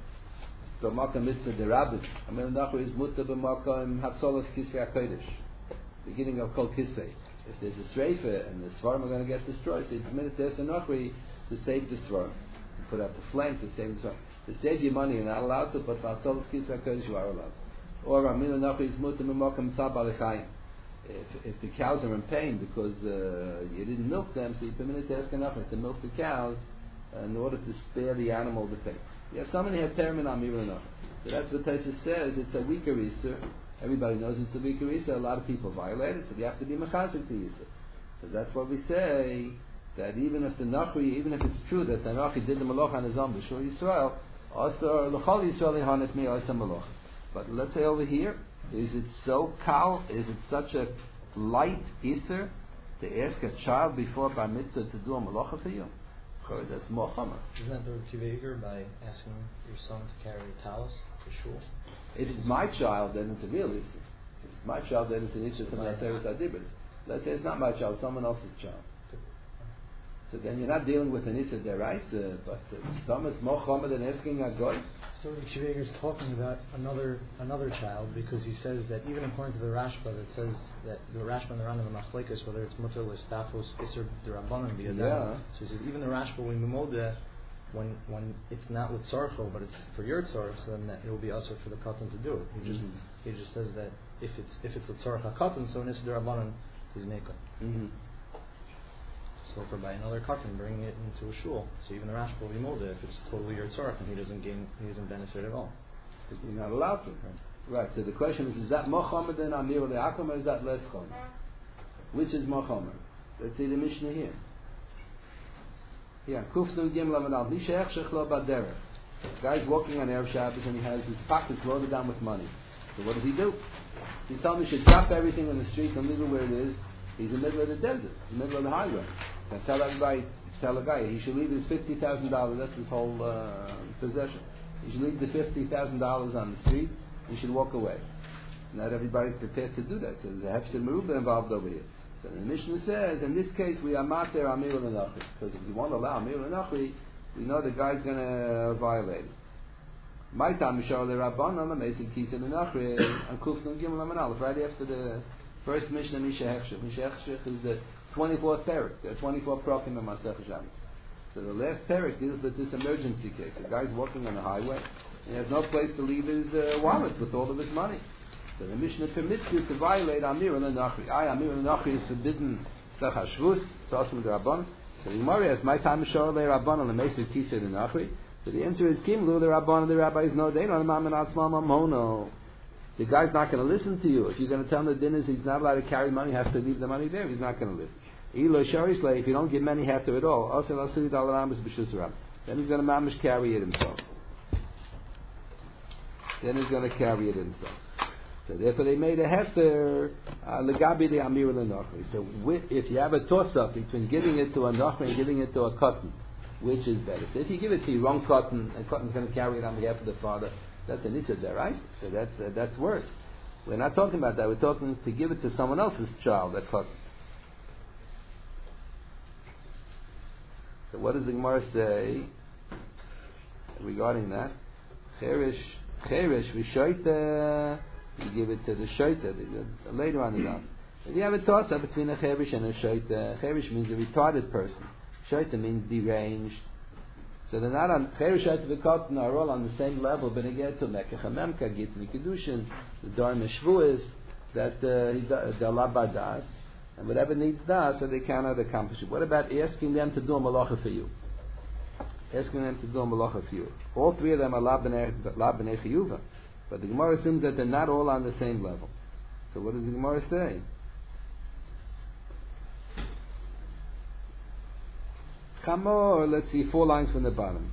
b'makam mitzvah derabit. Amir Nachri is mutter b'makam hatzolas kisvei hakodesh. Beginning of kol kisvei. If there's a streifa and the svarim are going to get destroyed, so it's permitted there's a Nachri to save the svarim, to put out the flame to save the svarim. To save your money, you're not allowed to, but hatzolas kisvei hakodesh you are allowed. Or Amir Nachri is mutter b'makam tzab alechayim. If, if the cows are in pain because uh, you didn't milk them, so you're permitted to ask enough to milk the cows uh, in order to spare the animal the pain. You have somebody has termin amir enough. So that's what Taisa says. It's a weaker Isser. Everybody knows it's a weaker Isser. A lot of people violate it, so you have to be mechazik to Isser. So that's what we say, that even if the Nachri, even if it's true that the Nachri did the Malach on his own, B'Shul Yisrael, also L'chol Yisrael Yihanet Mi Oisa Malach. But let's say over here, is it so kal? Is it such a light Isser to ask a child before Bar Mitzvah to do a malacha for you? That's more chomer. Isn't that the Kiveger by asking your son to carry a talus for shul? If it's my child, then it's a real Isser. If it's my child, then it's an Isser from the Aseret Adibris. Let's say it's not my child, someone else's child. So then you're not dealing with an Isser deraisa, but some it's more chomer than asking a goy. So the Kiveger is talking about another another child because he says that even according to the Rashba, that says that the Rashba and the Ran of the Machlekes, whether it's mutter l'stafos iser d'Rabbanan b'yadam. Yeah. So he says even the Rashba when b'modeh, when when it's not with tzorcho but it's for your tzorch, so then that it will be usher for the katan to do it. He just mm-hmm. he just says that if it's if it's a tzorch hakatan, so in iser d'Rabbanan he's mekah. Mm-hmm. So for by another katan bringing it into a shul, so even the Rashba will be molded if it's totally your tzorach and he doesn't gain, he doesn't benefit at all. You're not allowed to. Right. Right. So the question is: is that more chomer than amir le'akum, or is that less chomer? Which is more chomer? Let's see the Mishnah here. Yeah, Kufnum Gimel Amanal. Nishaech Shechlo Baderech. Guy's walking on Erev Shabbos and he has his pockets loaded down with money. So what does he do? He told me he should drop everything in the street and leave it where it is. He's in the middle of the desert, in the middle of the highway. And tell everybody, tell a guy, he should leave his fifty thousand dollars, that's his whole uh, possession. He should leave the fifty thousand dollars on the street, he should walk away. Not everybody's prepared to do that, so there's a Hefsher Meruba involved over here. So the Mishnah says, in this case, we are mater Amir L'Nachri, because if you won't allow Amir L'Nachri, we know the guy's going to violate it. My time, Mishar L'Rabbanan, L'Mesid Kisa L'Nachri, and Kufnum Gimel Amanal, right after the first Mishnah, Misha Hechshech. Misha Hechshech is the twenty-fourth parak. There are twenty-four prokim in Masech Shabbos. So the last parak deals with this emergency case. The guy's walking on the highway, and he has no place to leave his uh, wallet with all of his money. So the Mishnah permits you to violate Amir L'Nachri. I, Amir L'Nachri is forbidden Tzach HaShvus, it's also with the Rabban. So the Gemara has, my time is Shor L'Rabban on the Mesid Kisa L'Nachri. So the answer is, Kimlu, the Rabban and the rabbis know, they don't Maman Atzmam Amono. The guy's not going to listen to you. If you're going to tell him the dinners he's not allowed to carry money, he has to leave the money there, he's not going to listen. If you don't give money heter at all, then he's going to mamish carry it himself. Then he's going to carry it himself. So therefore they made a heter legabi the amir l'nachri. So if you have a toss-up between giving it to a nachri and giving it to a cotton, which is better? So if you give it to the wrong cotton, and cotton's going to carry it on behalf of the father, that's an issue there, right? So that's uh, that's worse. We're not talking about that. We're talking to give it to someone else's child. That cotton. So what does the Gemara say regarding that? Cherish, cherish, v'shoita. You give it to the shoita. Later on, the if you have a toss-up between a cherish and a shoita, cherish means a retarded person. Shoita means deranged. So they're not on cherish shoita v'katan are all on the same level. But again, to mekach hamemka, git mikudushin, the dharma shvuas that uh, they're labadas. And whatever needs that, so they cannot accomplish it. What about asking them to do a malacha for you? Asking them to do a malacha for you. All three of them are la b'nei chiyuva. But the Gemara assumes that they're not all on the same level. So what does the Gemara say? Chamor, let's see, four lines from the bottom.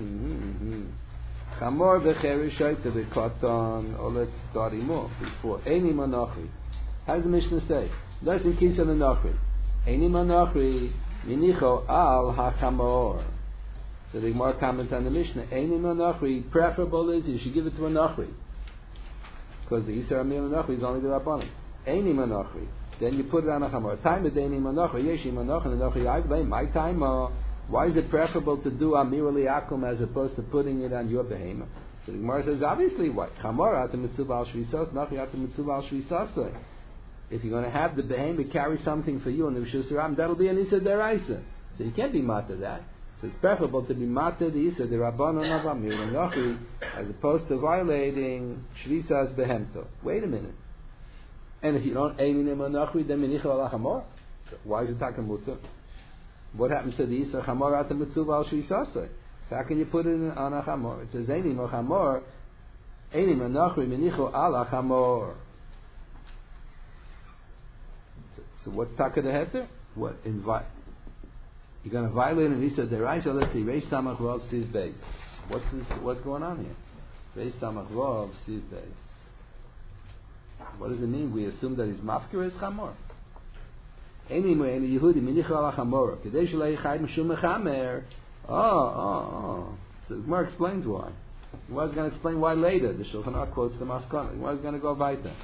Chamor v'cherish shoita v'katan, or let's start him off before. Eini manachi. How does the Mishnah say? That's in Kisa L'Nachri. Eini Manachri Minicho Al HaChamor. So the Gemara comments on the Mishnah. Eini Manachri, preferable is you should give it to a Nachri. Because the Yisra Amir Manachri is only the Rabbanim. Eini Manachri. Then you put it on a Chamor. Time is Eini Manachri. Yeshi Manachri and Nachri Ayvlay. My time, uh, why is it preferable to do Amir Liakum as opposed to putting it on your behemoth? So the Gemara says, obviously, what? Chamor at the mitzvah al shvisas, nachi at the mitzvah al shvisas. If you're going to have the behemoth carry something for you in the Rishus Ram, that'll be an Issa Deraisa. So you can't be matter that. So it's preferable to be matter the Issa Derabbanon of Amir and Nochi as opposed to violating Shvisas Behemto. Wait a minute. And if you don't aim in him on Nochi, then Minichel ala Chamor. So why is it Takamuta? What happens to the Issa Chamor at the Mitzvah al Shvisas? So how can you put it on a Chamor? It says Einim o Chamor, Einim o Nochi Minichel ala Chamor. So what's taka the heter? What invite? You're going to violate an Issa Deraisa. Let's see. Reish Samach Vav Siv Beis. What's this, what's going on here? Reish Samach Vav Siv Beis. What does it mean? We assume that he's mafkir is chamor. Any any Yehudi minichal ala chamor. Kedei shalei chayim mishum mechamer. Oh, oh, oh. So the Gemara explains why. The Gemara is going to explain why later. The Shulchan Aruch quotes the Maskana. The Gemara is going to go weiter.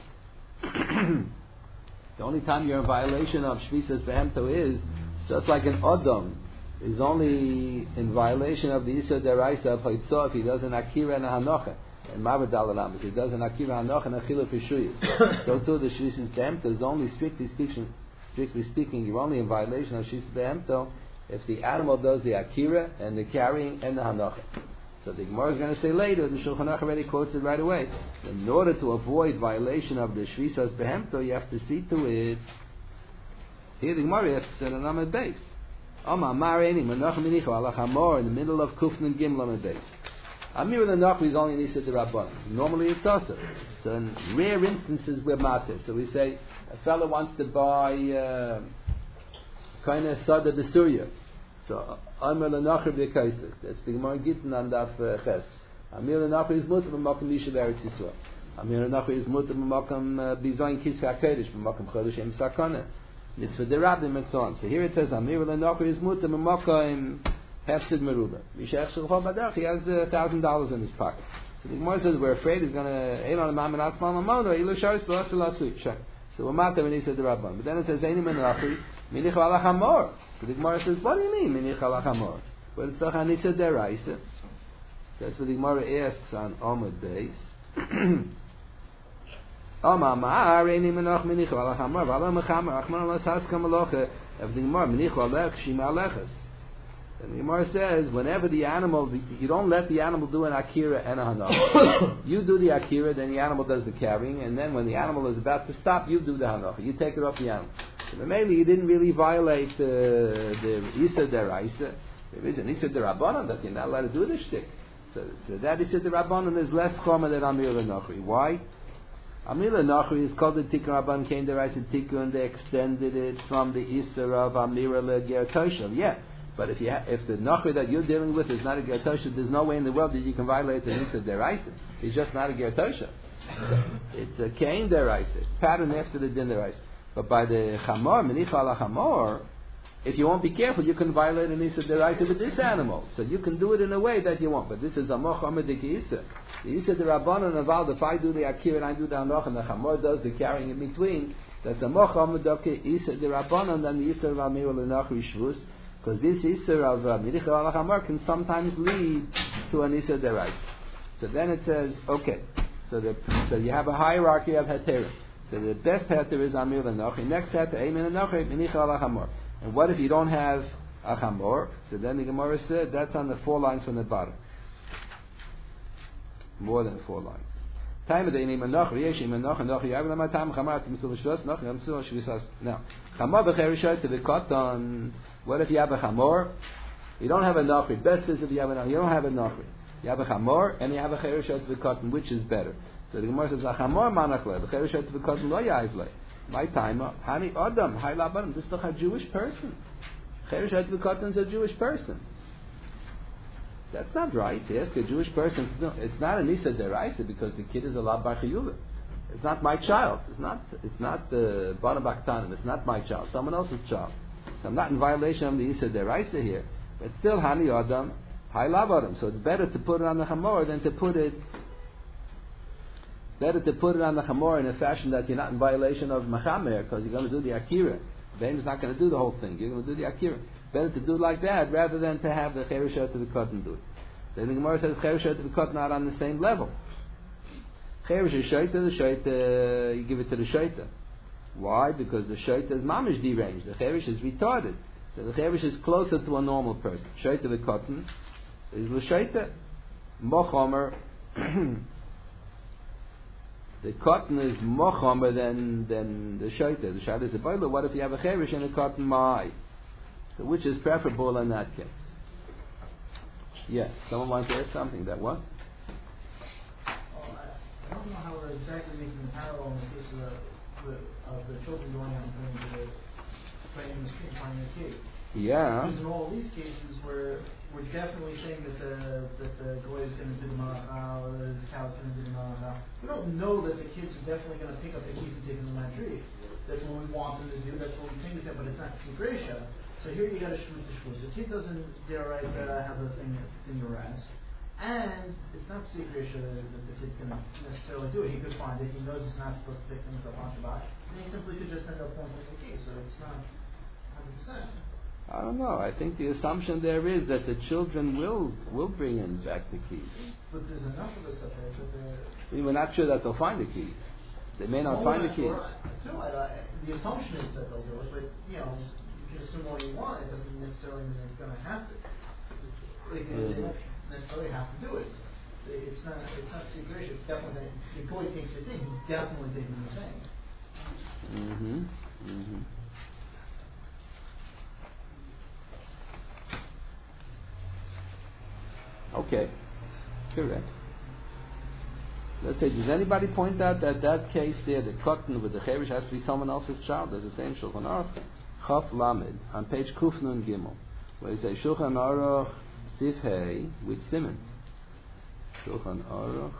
The only time you're in violation of Shvisas Behemto is just like an Odom is only in violation of the Issa Deraisa of Haitzah if he does an Akira and a Hanocha. And Mavad Dalalamas, if he does an Akira Hanocha and a Chila Fishuyas. Those two, the Shvisas Behemto is only strictly speaking, strictly speaking, you're only in violation of Shvisas Behemto if the animal does the Akira and the carrying and the Hanocha. So the Gemara is going to say later, the Shulchan Aruch already quotes it right away. In order to avoid violation of the Shvisas Behemto, you have to see to it. Here the Gemara has to say an Amid Beis. Oma Mareini Menachem Minicho Ala Chamor in the middle of Kufn and Gimel Amid Beis. Amir and Nachri is only Nisa de Rabbanan. Normally it's also. So in rare instances we're matir. So we say a fellow wants to buy kind of Sada Besurya. So Amir and Nachri B'Kaisik. That's the Gemara Gittin and Daf Ches. Amir and Nachri is Mutter B'Makam Yishav Eretz Yisrael. Amir and Nachri is Mutter B'Makam Bizayin Kisvei HaKodesh B'Makam Chodesh Em Sakana. Mitzvah derabim and so on. So here it says Amir Lenachri is mutter b'makom hefsid meruba. Mishach shulchan badach. He has a thousand dollars in his pocket. So the Gemara says we're afraid he's going to eat on a mam and atzmal mamono. Ilu sharis b'lashu lasui. So we're matter when he said the rabban. But then it says Einim Lenachri minich ala chamor. So the Gemara says what do you mean minich ala chamor? Well it's doch anisa deraisa. That's what the Gemara asks on Amud Beis. Amar Einim Menach minich ala chamor. V'ala mechamer achman alas haskam aloche. Everything more minich alech shima alechas. And the Gemara says, whenever the animal, you don't let the animal do an akira and a hanocha. You do the akira, then the animal does the carrying, and then when the animal is about to stop, you do the hanocha. You take it off the animal. So mainly, you didn't really violate uh, the Issa Deraisa. There is an Issa Derabbanan that you're not allowed to do this shtick. So, so that Issa Derabbanan is less choma than Amir Lenachri. Why? Amir Lenachri is called the Tikkun Rabban Kain Deraisa Tikkun. They extended it from the Issa of Amir Leger Toshav. Yeah. But if you ha- if the nachri that you're dealing with is not a ger tosha, there's no way in the world that you can violate the mitzvah deraisa. It's just not a ger tosha. It's a kain deraisa, pattern after the din deraisa. But by the chamor, menicha ala chamor, if you won't be careful, you can violate a mitzvah deraisa with this animal. So you can do it in a way that you want. But this is a moch amadik isa. The isa derabbanan aval. If I do the akir and I do the hanoch and the chamor does the carrying in between, that's a moch amadik isa derabbanan than the isa of amir lenachri shvus. Because this Isser of Miricha Alach Hamar can sometimes lead to an Isser Deraisa. So then it says, okay, so the, so you have a hierarchy of Heterim. So the best Heter is Amir L'Nochi. Next Heter, Eimin L'Nochi, Miricha Alach Hamar. And what if you don't have a Hamor? So then the Gemara said, that's on the four lines from the bottom. More than four lines. Time of the Einim L'Nochi, Yesh Eimin L'Nochi, L'Nochi, Yav L'Ma Tam, Chamar, Timsul V'Shvos, L'Nochi, Yamsul V'Shvisas. Now, Chamar B'Cherishay to the Koton. What if you have a chamor? You don't have a nachri. Best is if you have a nachri. You don't have a nachri. You have a chamor and you have a chereshet v'katan. Which is better? So the Gemara says, a chamor manachle, the chereshet v'katan lo ya'ivle. My time, hani adam, hay labanim. This is a Jewish person. Chereshet v'katan is a Jewish person. That's not right. To ask a Jewish person, no, it's not an isa deraisa because the kid is a lab bar chiyuva. It's not my child. It's not. It's not the uh, bana baktanim. It's not my child. Someone else's child. So I'm not in violation of the Issa Deraisa here, but still Hani Adam, Hai Lav Adam. So it's better to put it on the Chamor than to put it. Better to put it on the Chamor in a fashion that you're not in violation of Machamer because you're going to do the Akira. Ben is not going to do the whole thing. You're going to do the Akira. Better to do it like that rather than to have the Cherishat to the Kotten do it. Then the Gemara says Cheresh Shaita V'Katan not on the same level. Cheresh is Shaita, the Shaita, you give it to the Shaita. Why? Because the Shaita is mamish deranged. The Cheresh is retarded. So the Cheresh is closer to a normal person. Shaita V'Katan is the Shaita. Mochomer, the cotton is mochomer than than the Shaita. The Shaita is a boiler. What if you have a Cheresh and a cotton ma'ai? So which is preferable in that case? Yes, someone wants to ask something. That what? Oh, I, I don't know how we're exactly making the parallel in the case of the, the, of the children going out and playing the playing in the street, finding a kid. Yeah. Because in all these cases, we're we're definitely saying that the that the goy is going to do the malacha or the cow is going to do the malacha. We don't know that the kids are definitely going to pick up the keys and take them to that tree. That's what we want them to do. That's what we think is that, but it's not Tigresha. So here you got to shmuz the shmuz. The kid doesn't dare right uh, have the thing in your ass, and it's not Tigresha that, that the kid's going to necessarily do it. He could find it. He knows he's not supposed to pick things up on Shabbat, and he simply could just end up pointing the key. So it's not one hundred percent. I don't know. I think the assumption there is that the children will will bring in back the keys. But there's enough of us up there that they're... I mean, we're not sure that they'll find the keys. They may not well, find the keys. Too, I, I, the assumption is that they'll do it, but, you know, you can assume all you want. It doesn't necessarily mean they're going to have to. They, can, they don't necessarily have to do it. It's not It's not secret. It's definitely... The goy takes the thing. He's definitely taking the thing. Mm-hmm. Mm-hmm. Okay, correct. Let's say, does anybody point out that that case there, the cotton with the cheresh, has to be someone else's child? There's the same Shulchan Aruch, Chaf Lamed, on page Kuf Nun Gimel, where you say Shulchan Aruch Sif Hey with Simon. Shulchan Aruch,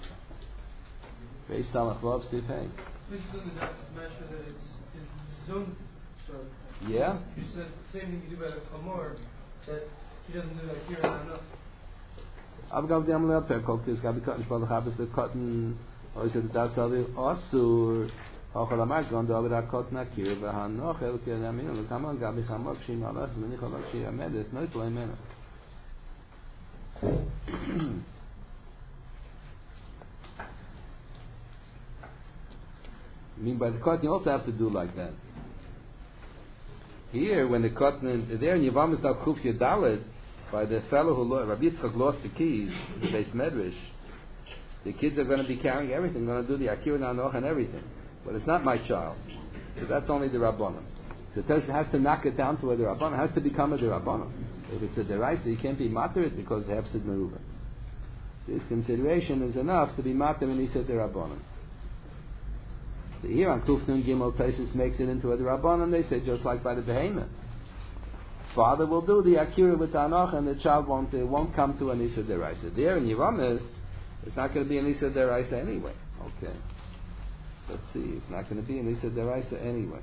Beis Samach Vav Sif Hey. Which doesn't have to mention that it's his own child. Yeah. You said the same thing you do about a chamor, that he doesn't do that here and enough. Aber gab die einmal per Kopf, es gab die Karten, ich habe es der Karten, ich hatte das habe Asur, auch er mag und aber der Karten akir, wir haben noch elke Namen, und kann man gab ich am Abschied mal das, wenn ich habe Abschied am Ende, ist nicht klein mehr. I mean, by the cotton, you also have to do like that. Here, when the cotton, there in Yavam is now Kuf Yadalet, by the fellow who lost, Rabbi Yitzchak lost the keys, the base medrash, the kids are going to be carrying everything, going to do the Akira Nanoch and everything. But it's not my child. So that's only the Rabbanim. So it has to knock it down to a Rabbanim. It has to become a Rabbanim. If it's a Deraisa, you can't be matter it because it has Meruba. This consideration is enough to be matter when he said the Rabbanim. So here on Kuf Nun Gimel, Taisus makes it into a Rabbanim. They say just like by the Behemoth. Father will do the Akira with Anoch, and the child won't it won't come to an Isha Deraisa. There in Yeramis, it's not going to be an Isha Deraisa anyway. Okay. Let's see. It's not going to be an Isha Deraisa anyway.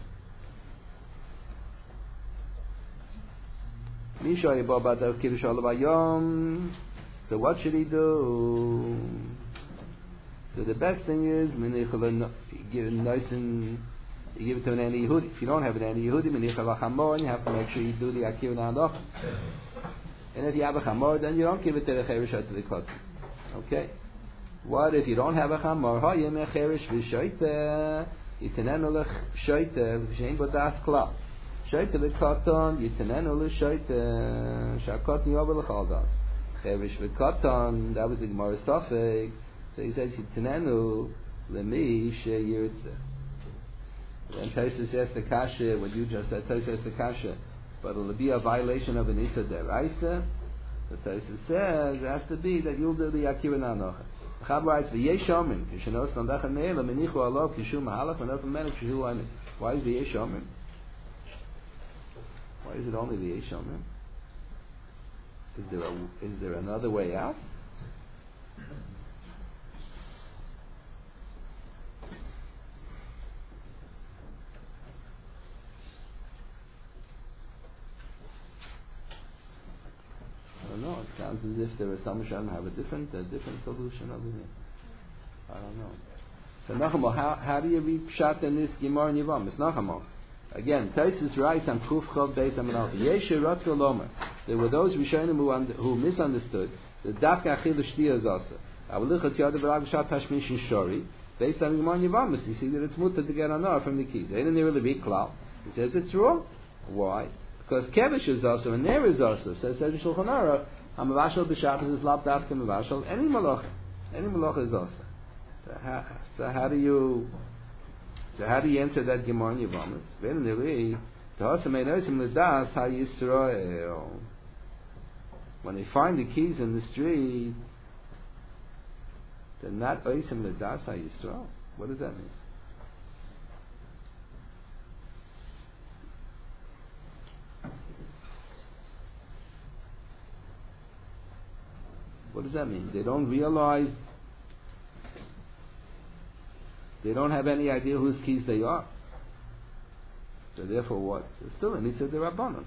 So what should he do? So the best thing is, give nice and you give it to an Ani Yehudi. If you don't have an Ani Yehudi, you have to make sure you do the Akir Na'andoch. And if you have a Chamor, then you don't give it to the Cheresh to the Kotel. Okay? What if you don't have a Chamor? Ha yem Cheresh v'shoite, yitanenu l'shoite, v'shein bodas klal. Shoite v'koton, yitanenu l'shoite, sha'koton yovel l'chaldas. Cheresh v'koton, that was the Gemara's Tofik. So he says, yitanenu l'mi she'yirzeh. And Tosfos says the kasha, what you just said, Tosfos says the kasha, but it'll be a violation of an Issa Deraisa. The Tosfos says it has to be that you'll do the Akira Nanocha. Chab writes, V'yesh omrim, kishenos nandachan me'ela, menichu alov, kishu mahalach, v'notam menek, kishu oimim. Why is V'yesh omrim? Why is it only V'yesh omrim? Is there a, is there another way out? I don't know. It sounds as if there are some Shem have a different, a different solution over here. I don't know. So Nachamol, how how do you read Pshat in this Gemara in Yivam? It's Nachamol. Again, Taisus writes on Kuf Chav Beis Amalal. Yeshe Ratzo Lomer. There were those Rishonim who, un- who misunderstood the Dafka Achil Shtia is also. Avalichat Yad V'Rag Shat Hashmish Shori. Based on Gemara Yavamas, you see that it's mutter to get anor from the key. They didn't really read Klal. He says it's wrong. Why? Because Kevish is also and there is also. So it says in Shulchan Aruch, Hamavashal b'Shabbos is lab dafka mavashal. Any malacha, any malacha is also. So how, so how do you? So how do you answer that Gemara Yavamas? They didn't really. When they find the keys in the street, they're not oisim l'das ha'yisrael. What does that mean? What does that mean? They don't realize, they don't have any idea whose keys they are. So therefore what? It's still an Issa D'Rabbanan.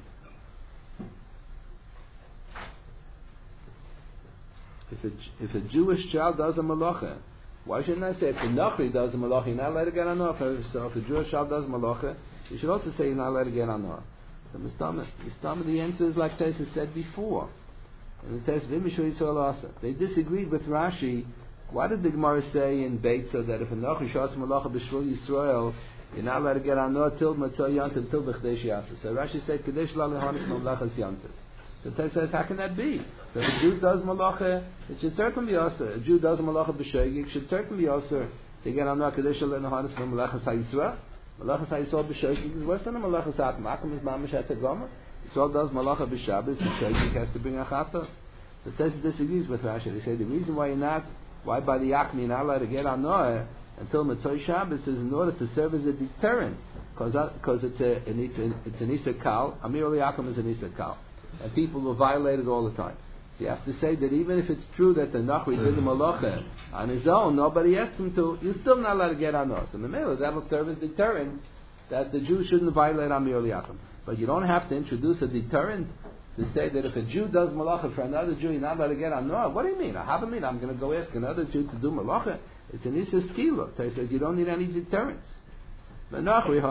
If a, if a Jewish child does a malacha, why shouldn't I say if the Nachri does a malacha, you're not allowed to get anor? So if a Jewish child does a malacha, you should also say you're not allowed to get anor. So Mistama, Mistama, the answer is like Tessa said before. And it says, V'mishu Yisrael Asa. They disagreed with Rashi. Why did the Gemara say in Beit so that if a Nachri shows a malacha b'shvul Yisrael, you're not allowed to get anor till Matzah Yantiv till B'chdesh Yasa. So Rashi said, Kadesh la lehanis mamlachas Yantiv. So Tess says, how can that be? So if a Jew does malacha, it should certainly be also. A Jew does malacha b'shegig, it should certainly be also. To get anor Kadesh la lehanis mamlachas Yisrael. Malachas Yisrael b'shegig is worse than a malachas Atam. Atam is mamish at the gomer. Yisrael does malacha b'Shabbos, b'shegig has to bring a chata. The Tess disagrees with Rashi. They say the reason why you're not, why by the Yakmi you're not allowed to get anor until Matzah Shabbos is in order to serve as a deterrent, because it's a it's an Issa Kal. Amir Yaakam is an Issa Kal, and people will violate it all the time. So you have to say that even if it's true that the Nachri did the malacha on his own, nobody asked him to, you're still not allowed to get anor. So in the middle, that will serve as a deterrent that the Jew shouldn't violate Amir Yaakam. But you don't have to introduce a deterrent to say that if a Jew does malacha for another Jew, you're not allowed to get anor. What do you mean? I have a mean. I'm going to go ask another Jew to do malacha. It's an Issa Skila. He says you don't need any deterrence. But Nachri,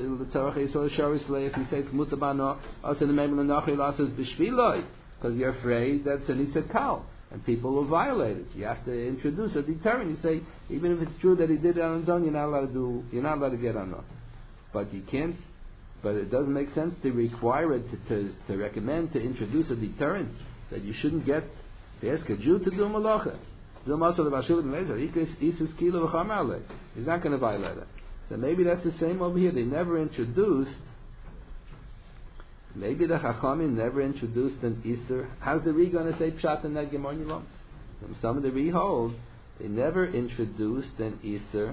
if you say Mutabano, also the name of the Nachri lasses b'shviloi, because you're afraid that's an Issa Kal, and people will violate it. You have to introduce a deterrent. You say, even if it's true that he did it on his own, you're not allowed to do, you're not allowed to get anor. But you can't, but it doesn't make sense to require it, to, to, to recommend, to introduce a deterrent, that you shouldn't get, to ask a Jew to do malacha. He's not going to violate it. So maybe that's the same over here. They never introduced, maybe the Chachamim never introduced an Isser. How's the Ri going to say Pshat in that Gemara Yevamos? Some of the Ri holds they never introduced an Isser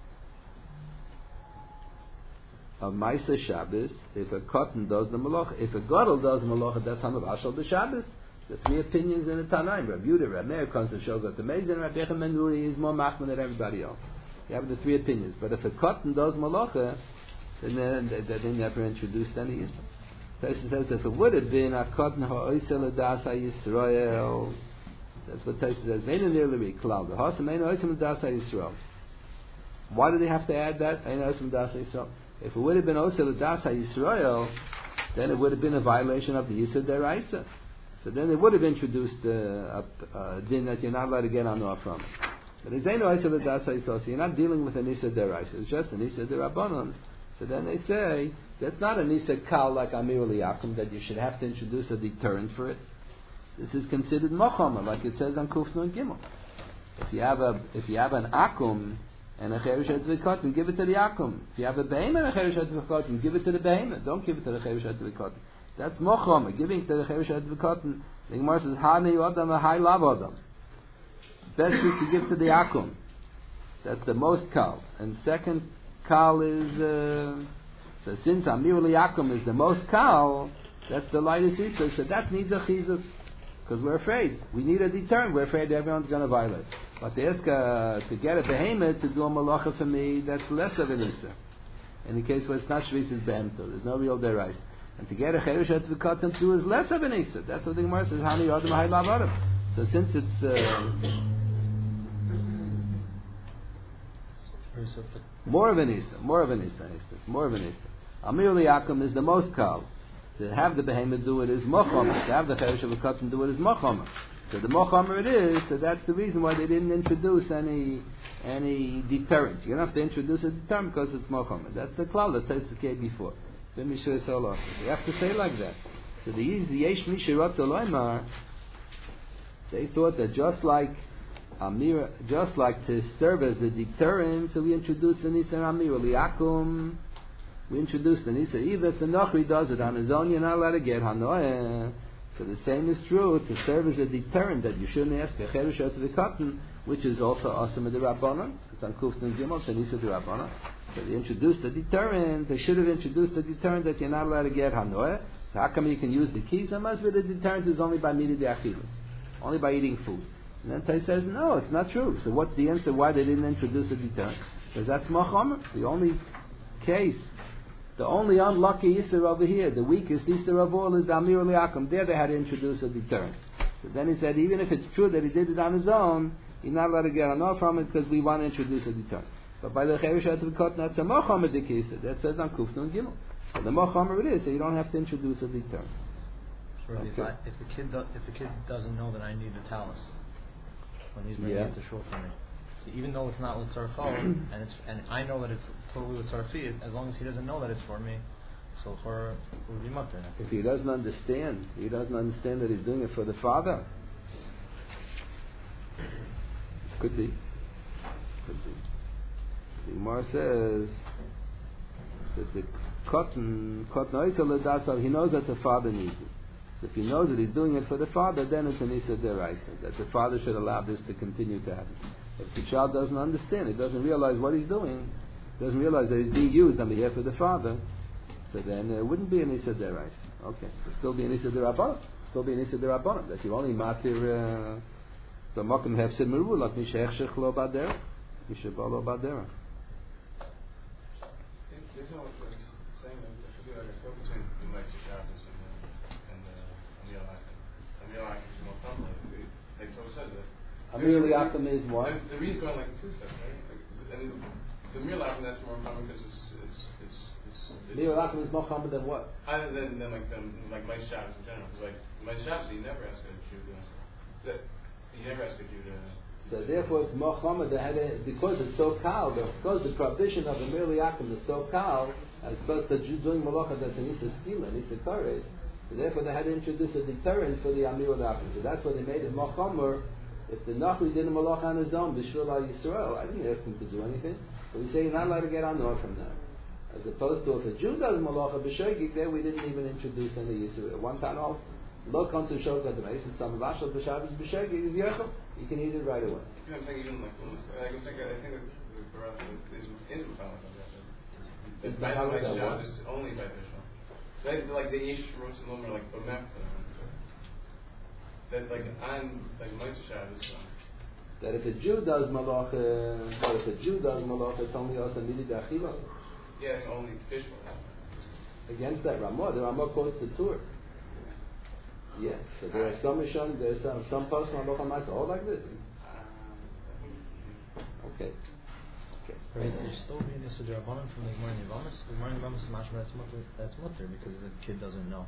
of Maisa Shabbos if a cotton does the Malacha. If a Gadol does the Malacha, that's Hamavashal the Shabbos. The three opinions in the Tanaim. Rabbi Yehuda, Rabbi Meir comes to show that the Meizan, Rabbi Yechon ben Nuri is more machman than everybody else. You have the three opinions. But if a cotton does malacha, then they, they, they never introduced any Yisrael. Taisa says if it would have been a cotton ha'oisel adas ha'Yisrael, that's what Taisa says. Meina nearly klal. The ha'asam meina oisel adas ha'Yisrael. Why do they have to add that? Meina oisel adas ha'Yisrael. If it would have been oisel adas ha'Yisrael, then it would have been a violation of the Yisra deraisa. So then they would have introduced uh, a, a din that you're not allowed to get anor from. But they say no, I said that so you're not dealing with an Issa deraisa. It's just an Issa derabanan. So then they say that's not an Issa kal like Amir Liyakum that you should have to introduce a deterrent for it. This is considered mochama, like it says on Kufnu and Gimel. If you have a if you have an akum and a cherish advikotin, give it to the akum. If you have a behemoth and a cherish advikotin, give it to the behemoth. Don't give it to the cherish advikotin. That's mochama, giving to the cherish advikotin. The Gemara says hani adam a high lav adam. Best is to give to the akum. That's the most kal. And second kal is uh, so since Amir Liyakum is the most kal, that's the lightest Issa. So that needs a chizuk. Because we're afraid. We need a deterrent. We're afraid everyone's going to violate. But to ask uh, to get a behemoth to do a malacha for me, that's less of an Issa. In the case where it's not shvisis behemoth, there's no real derais. And to get a cherush advikatim to do is less of an Issa. That's what the Gemara says. Hani adam hay lav adam. So since it's uh, more of an Issa, more of an Issa, more of an Issa. Amir liakum is the most kal. To have the behemoth do it is mochomer. To have the cheresh of a cotton do it is mochomer. So the mochomer it is. So that's the reason why they didn't introduce any any deterrent. You don't have to introduce a deterrent because it's mochomer. That's the klal that says the before. Let me show you so long. You have to say like that. So the yesh mishirat loymar. They thought that just like Amir, just like to serve as a deterrent, so we introduced the Nisa Amir liakum. We introduced the Nisa. Even if the Nochri does it on his own, you're not allowed to get Hanoah. So the same is true to serve as a deterrent that you shouldn't ask a cheresh out of the cotton, which is also awesome of the Rabbanon. It's on Kuftan Gimel, so Nisa the Rabbanon. So they introduced the deterrent. They should have introduced the deterrent that you're not allowed to get Hanoah. So how come you can use the keys? Unless the deterrent is only by Midi de Achilas, only by eating food. And then Tai says, no, it's not true. So what's the answer why they didn't introduce a deterrent? Because that's Machomer. The only case, the only unlucky Yisr over here, the weakest Yisr of all is the Amir Liakum. There they had to introduce a deterrent. So then he said, even if it's true that he did it on his own, he's not allowed to get enough from it because we want to introduce a deterrent. But by the Cheresh Atzvikot, that's a Machomer Dikisa. That says on Kufnun Gimel. So the Machomer it is, so you don't have to introduce a deterrent. Sure, okay. if, I, if the kid do, if the kid doesn't know that I need the talus when he's bringing yeah. it to shul for me, so even though it's not with tzarfo and it's and I know that it's totally with tzarfi, as long as he doesn't know that it's for me, so for will be mutter. If he doesn't understand, he doesn't understand that he's doing it for the father. Could be. Could be. The Gemara says that the cotton cotton he knows that the father needs it. If he knows that he's doing it for the father, then it's an Issa Deraisa, that the father should allow this to continue to happen. If the child doesn't understand, he doesn't realize what he's doing, doesn't realize that he's being used on behalf of the father, so then it wouldn't be an Issa Deraisa. Okay, it'll still be an Issa Derabbanan. Still be an Issa Derabbanan. That you only matir the Mokum have Simeru, like Mishech Shech Lo Badera. Mishech Lo Badera. There's no saying that there should be like a flow between the Meister Shabbos and the Amir Akim. Amir Akim is more common. Like Torah says that. Amir Akim is what? The reason going like two steps, right? Like, and the Amir Akim that's more common because it's it's it's it's. Amir Akim is more common than what? Other than than like the like Meister Shabbos in general, because like Meister Shabbos you never ask a Jew to that you never ask a Jew to. So therefore it's more common to have it, because it's so kal, because the prohibition of Amir Yakum is so kal, as opposed to doing malacha that's an Issa Skila, an Issa Kares, so therefore they had to introduce a deterrent for the Amir Yakum. So that's why they made it more chomer. If the Nachri did a malacha on his own, B'shvil Yisrael, I didn't ask him to do anything, but we say you're not allowed to get on off from that. As opposed to if a Jew does malacha b'shegig, there we didn't even introduce any Yisrael. One time off, lo come to shokat the mace, and some vashal b'shabbos b'shegig is yechel. You can eat it right away. You know, I'm saying even like I can think I think that for us is is mechanic on that. It's by mechanic the on job what? is only by visual. Like like the ish roots and lomer like b'mef. That like on like Meister Shabbos. That if a Jew does malacha, or if a Jew does malacha, it's only also midi da'achila. Yeah, I think only fish. Against that Ramah, the Ramah quotes the Torah. Yeah, so there are some Mishon, there are some, some person on Locham Ma'aseh, all like this. Okay. Okay. Right, there's still being this Rabbanan from the Gemara Nivamis. The Gemara Nivamis is mashma that's mutter, that's mutter because the kid doesn't know.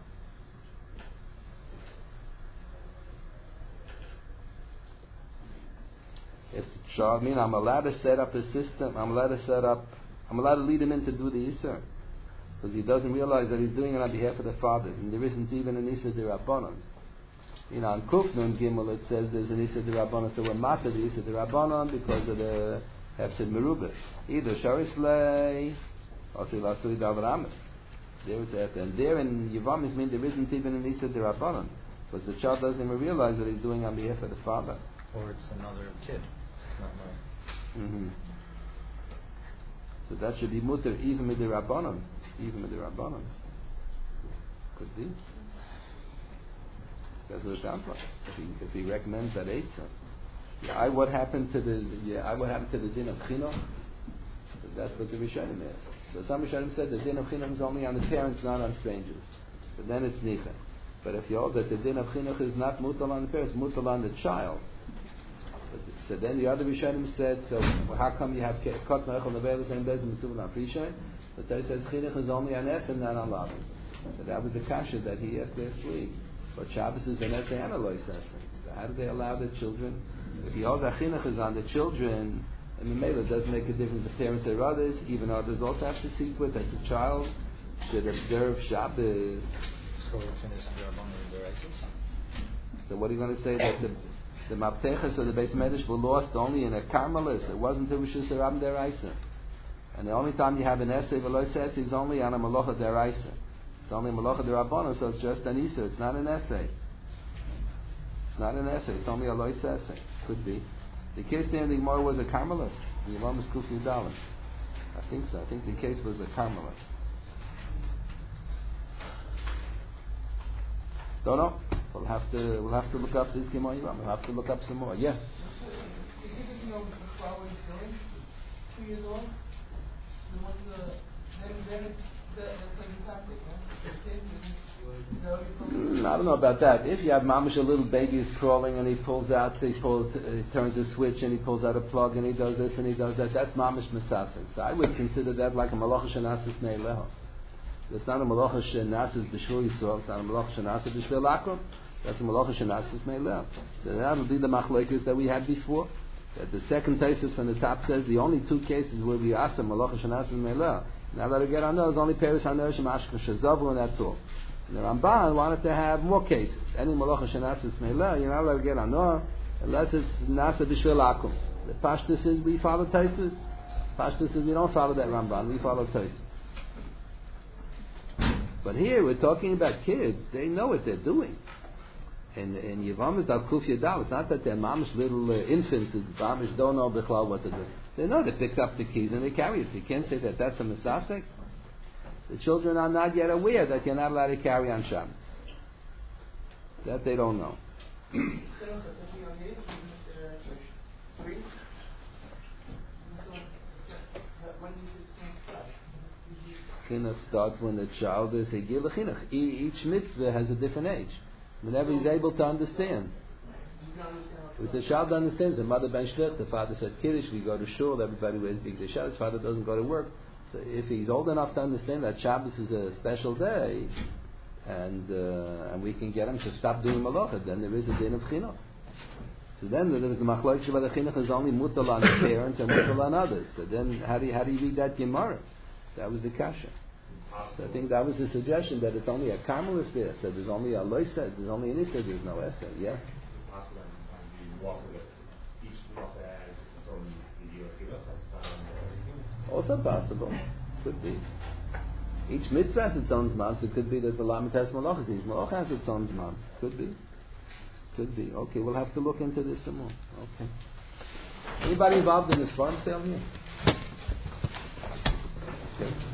If the child, I mean, I'm allowed to set up a system, I'm allowed to set up, I'm allowed to lead him in to do the Yisr. Because he doesn't realize that he's doing it on behalf of the father, and there isn't even an Issa D'Rabbanan. You know, on Kufnun Gimel it says there's an Issa D'Rabbanan, so we're matter the Issa D'Rabbanan because of the Hefsid Merubah. Either Sharis Lei or Silasui Davramis. There it's at, and there in Yevamis mean there isn't even an Issa D'Rabbanan, because the child doesn't even realize that he's doing on behalf of the father. Or it's another kid. It's not mine. Mm-hmm. So that should be mutter even with the Rabbanan. Even with the Rabbanan. Could be. That's what it sounds like. If he, if he recommends that Eitzah. Yeah, I what happened to the yeah, I what happened to the din of Chinuch? That's what the Rishonim is. So some Rishonim said the din of Chinuch is only on the parents, not on strangers. But then it's Nicha. But if you hold that the din of Chinuch is not mutal on the parents, mutal on the child. But So then the other Rishonim said, so well, how come you have Kot Noachel Nevelis and Bezim Mitzvah and Aprishay? But they says Chinuch is only an S and not on Lavin. So that was the kasha that he asked last week. But Shabbos is an S and a Lois Esrei. So how do they allow the children? If the other Chinuch is on the children, and the Mela doesn't make a difference if parents or others, even others also have to see to it that the child should observe Shabbos. So it's in this Rabbanon and Deraisos? So what are you going to say that the the Maptechas or the Beis Medrash were lost only in a Karmelis? It wasn't a Rishus Rabban Deraisa. And the only time you have an essay V'lo says is only on a Malacha Deraisa. It's only a Malacha Derabbanan, so it's just an Isa. It's not an essay. It's not an essay. It's only a Lois essay. Could be. The case there in the Gemara was a Karmelis. The Imam is Kufi Dalit. I think so. I think the case was a Karmelis. Don't know. We'll have to we'll have to look up this Gemara. We'll have to look up some more. Yes. You think if you know the flower is going, two years old, then what's the then then it's that that's like a tactic, man? Mm, I don't know about that. If you have mamish, a little baby is crawling and he pulls out, he pulls, uh, he turns a switch and he pulls out a plug and he does this and he does that. That's mamish mesasin. So I would consider that like a malacha shenasis neileho. It's not a malacha shenasis b'shul yisrael. It's not a malacha shenasis b'shul lakom. That's a malacha shenasis neileho. So that would be the machlokes that we had before. That the second thesis from the top says the only two cases where we asked the malacha shenasis neileho. Now that I get on those, only Paris Haner Shem Ashken Shazavu, and that's all. And the Ramban wanted to have more cases. Any Malacha Shenasis Meila, you're not allowed to get on those unless it's Nasa B'Shvil Akum. The Pashtus is we follow Taisus. Pashtus is we don't follow that Ramban, we follow Taisus. But here we're talking about kids. They know what they're doing. And and Yivam is Al Kuf Yadav. It's not that they're mamish little uh, infants. Mamish don't know b'chlal what to do. They know they picked up the keys and they carry it. So you can't say that that's a misasek. The children are not yet aware that you're not allowed to carry on Shabbos. That they don't know. Chinuch starts when the child is a gil chinuch. Each mitzvah has a different age. Whenever he's able to understand. If the child understands, the mother ben shlet, the father said Kiddush, we go to shul, everybody wears big Shabbos, his father doesn't go to work. So if he's old enough to understand that Shabbos is a special day, and uh, and we can get him to stop doing malacha, then there is a din of chinuch. So then there is a machlok sheba the chinuch is only mutal on the parents and mutal on others. So then how do you, how do you read that Gemara? That was the kasha. So I think that was the suggestion that it's only a Carmelis there. So there's only a loisa, there's only an issa, there's no essa. Yeah. Also possible. Could be. Each mitzvah has its own zman, so it could be that the Lamed has malachas. Each malach has its own zman. Could be. Could be. Okay, we'll have to look into this some more. Okay. Anybody involved in this farm sale here? Okay.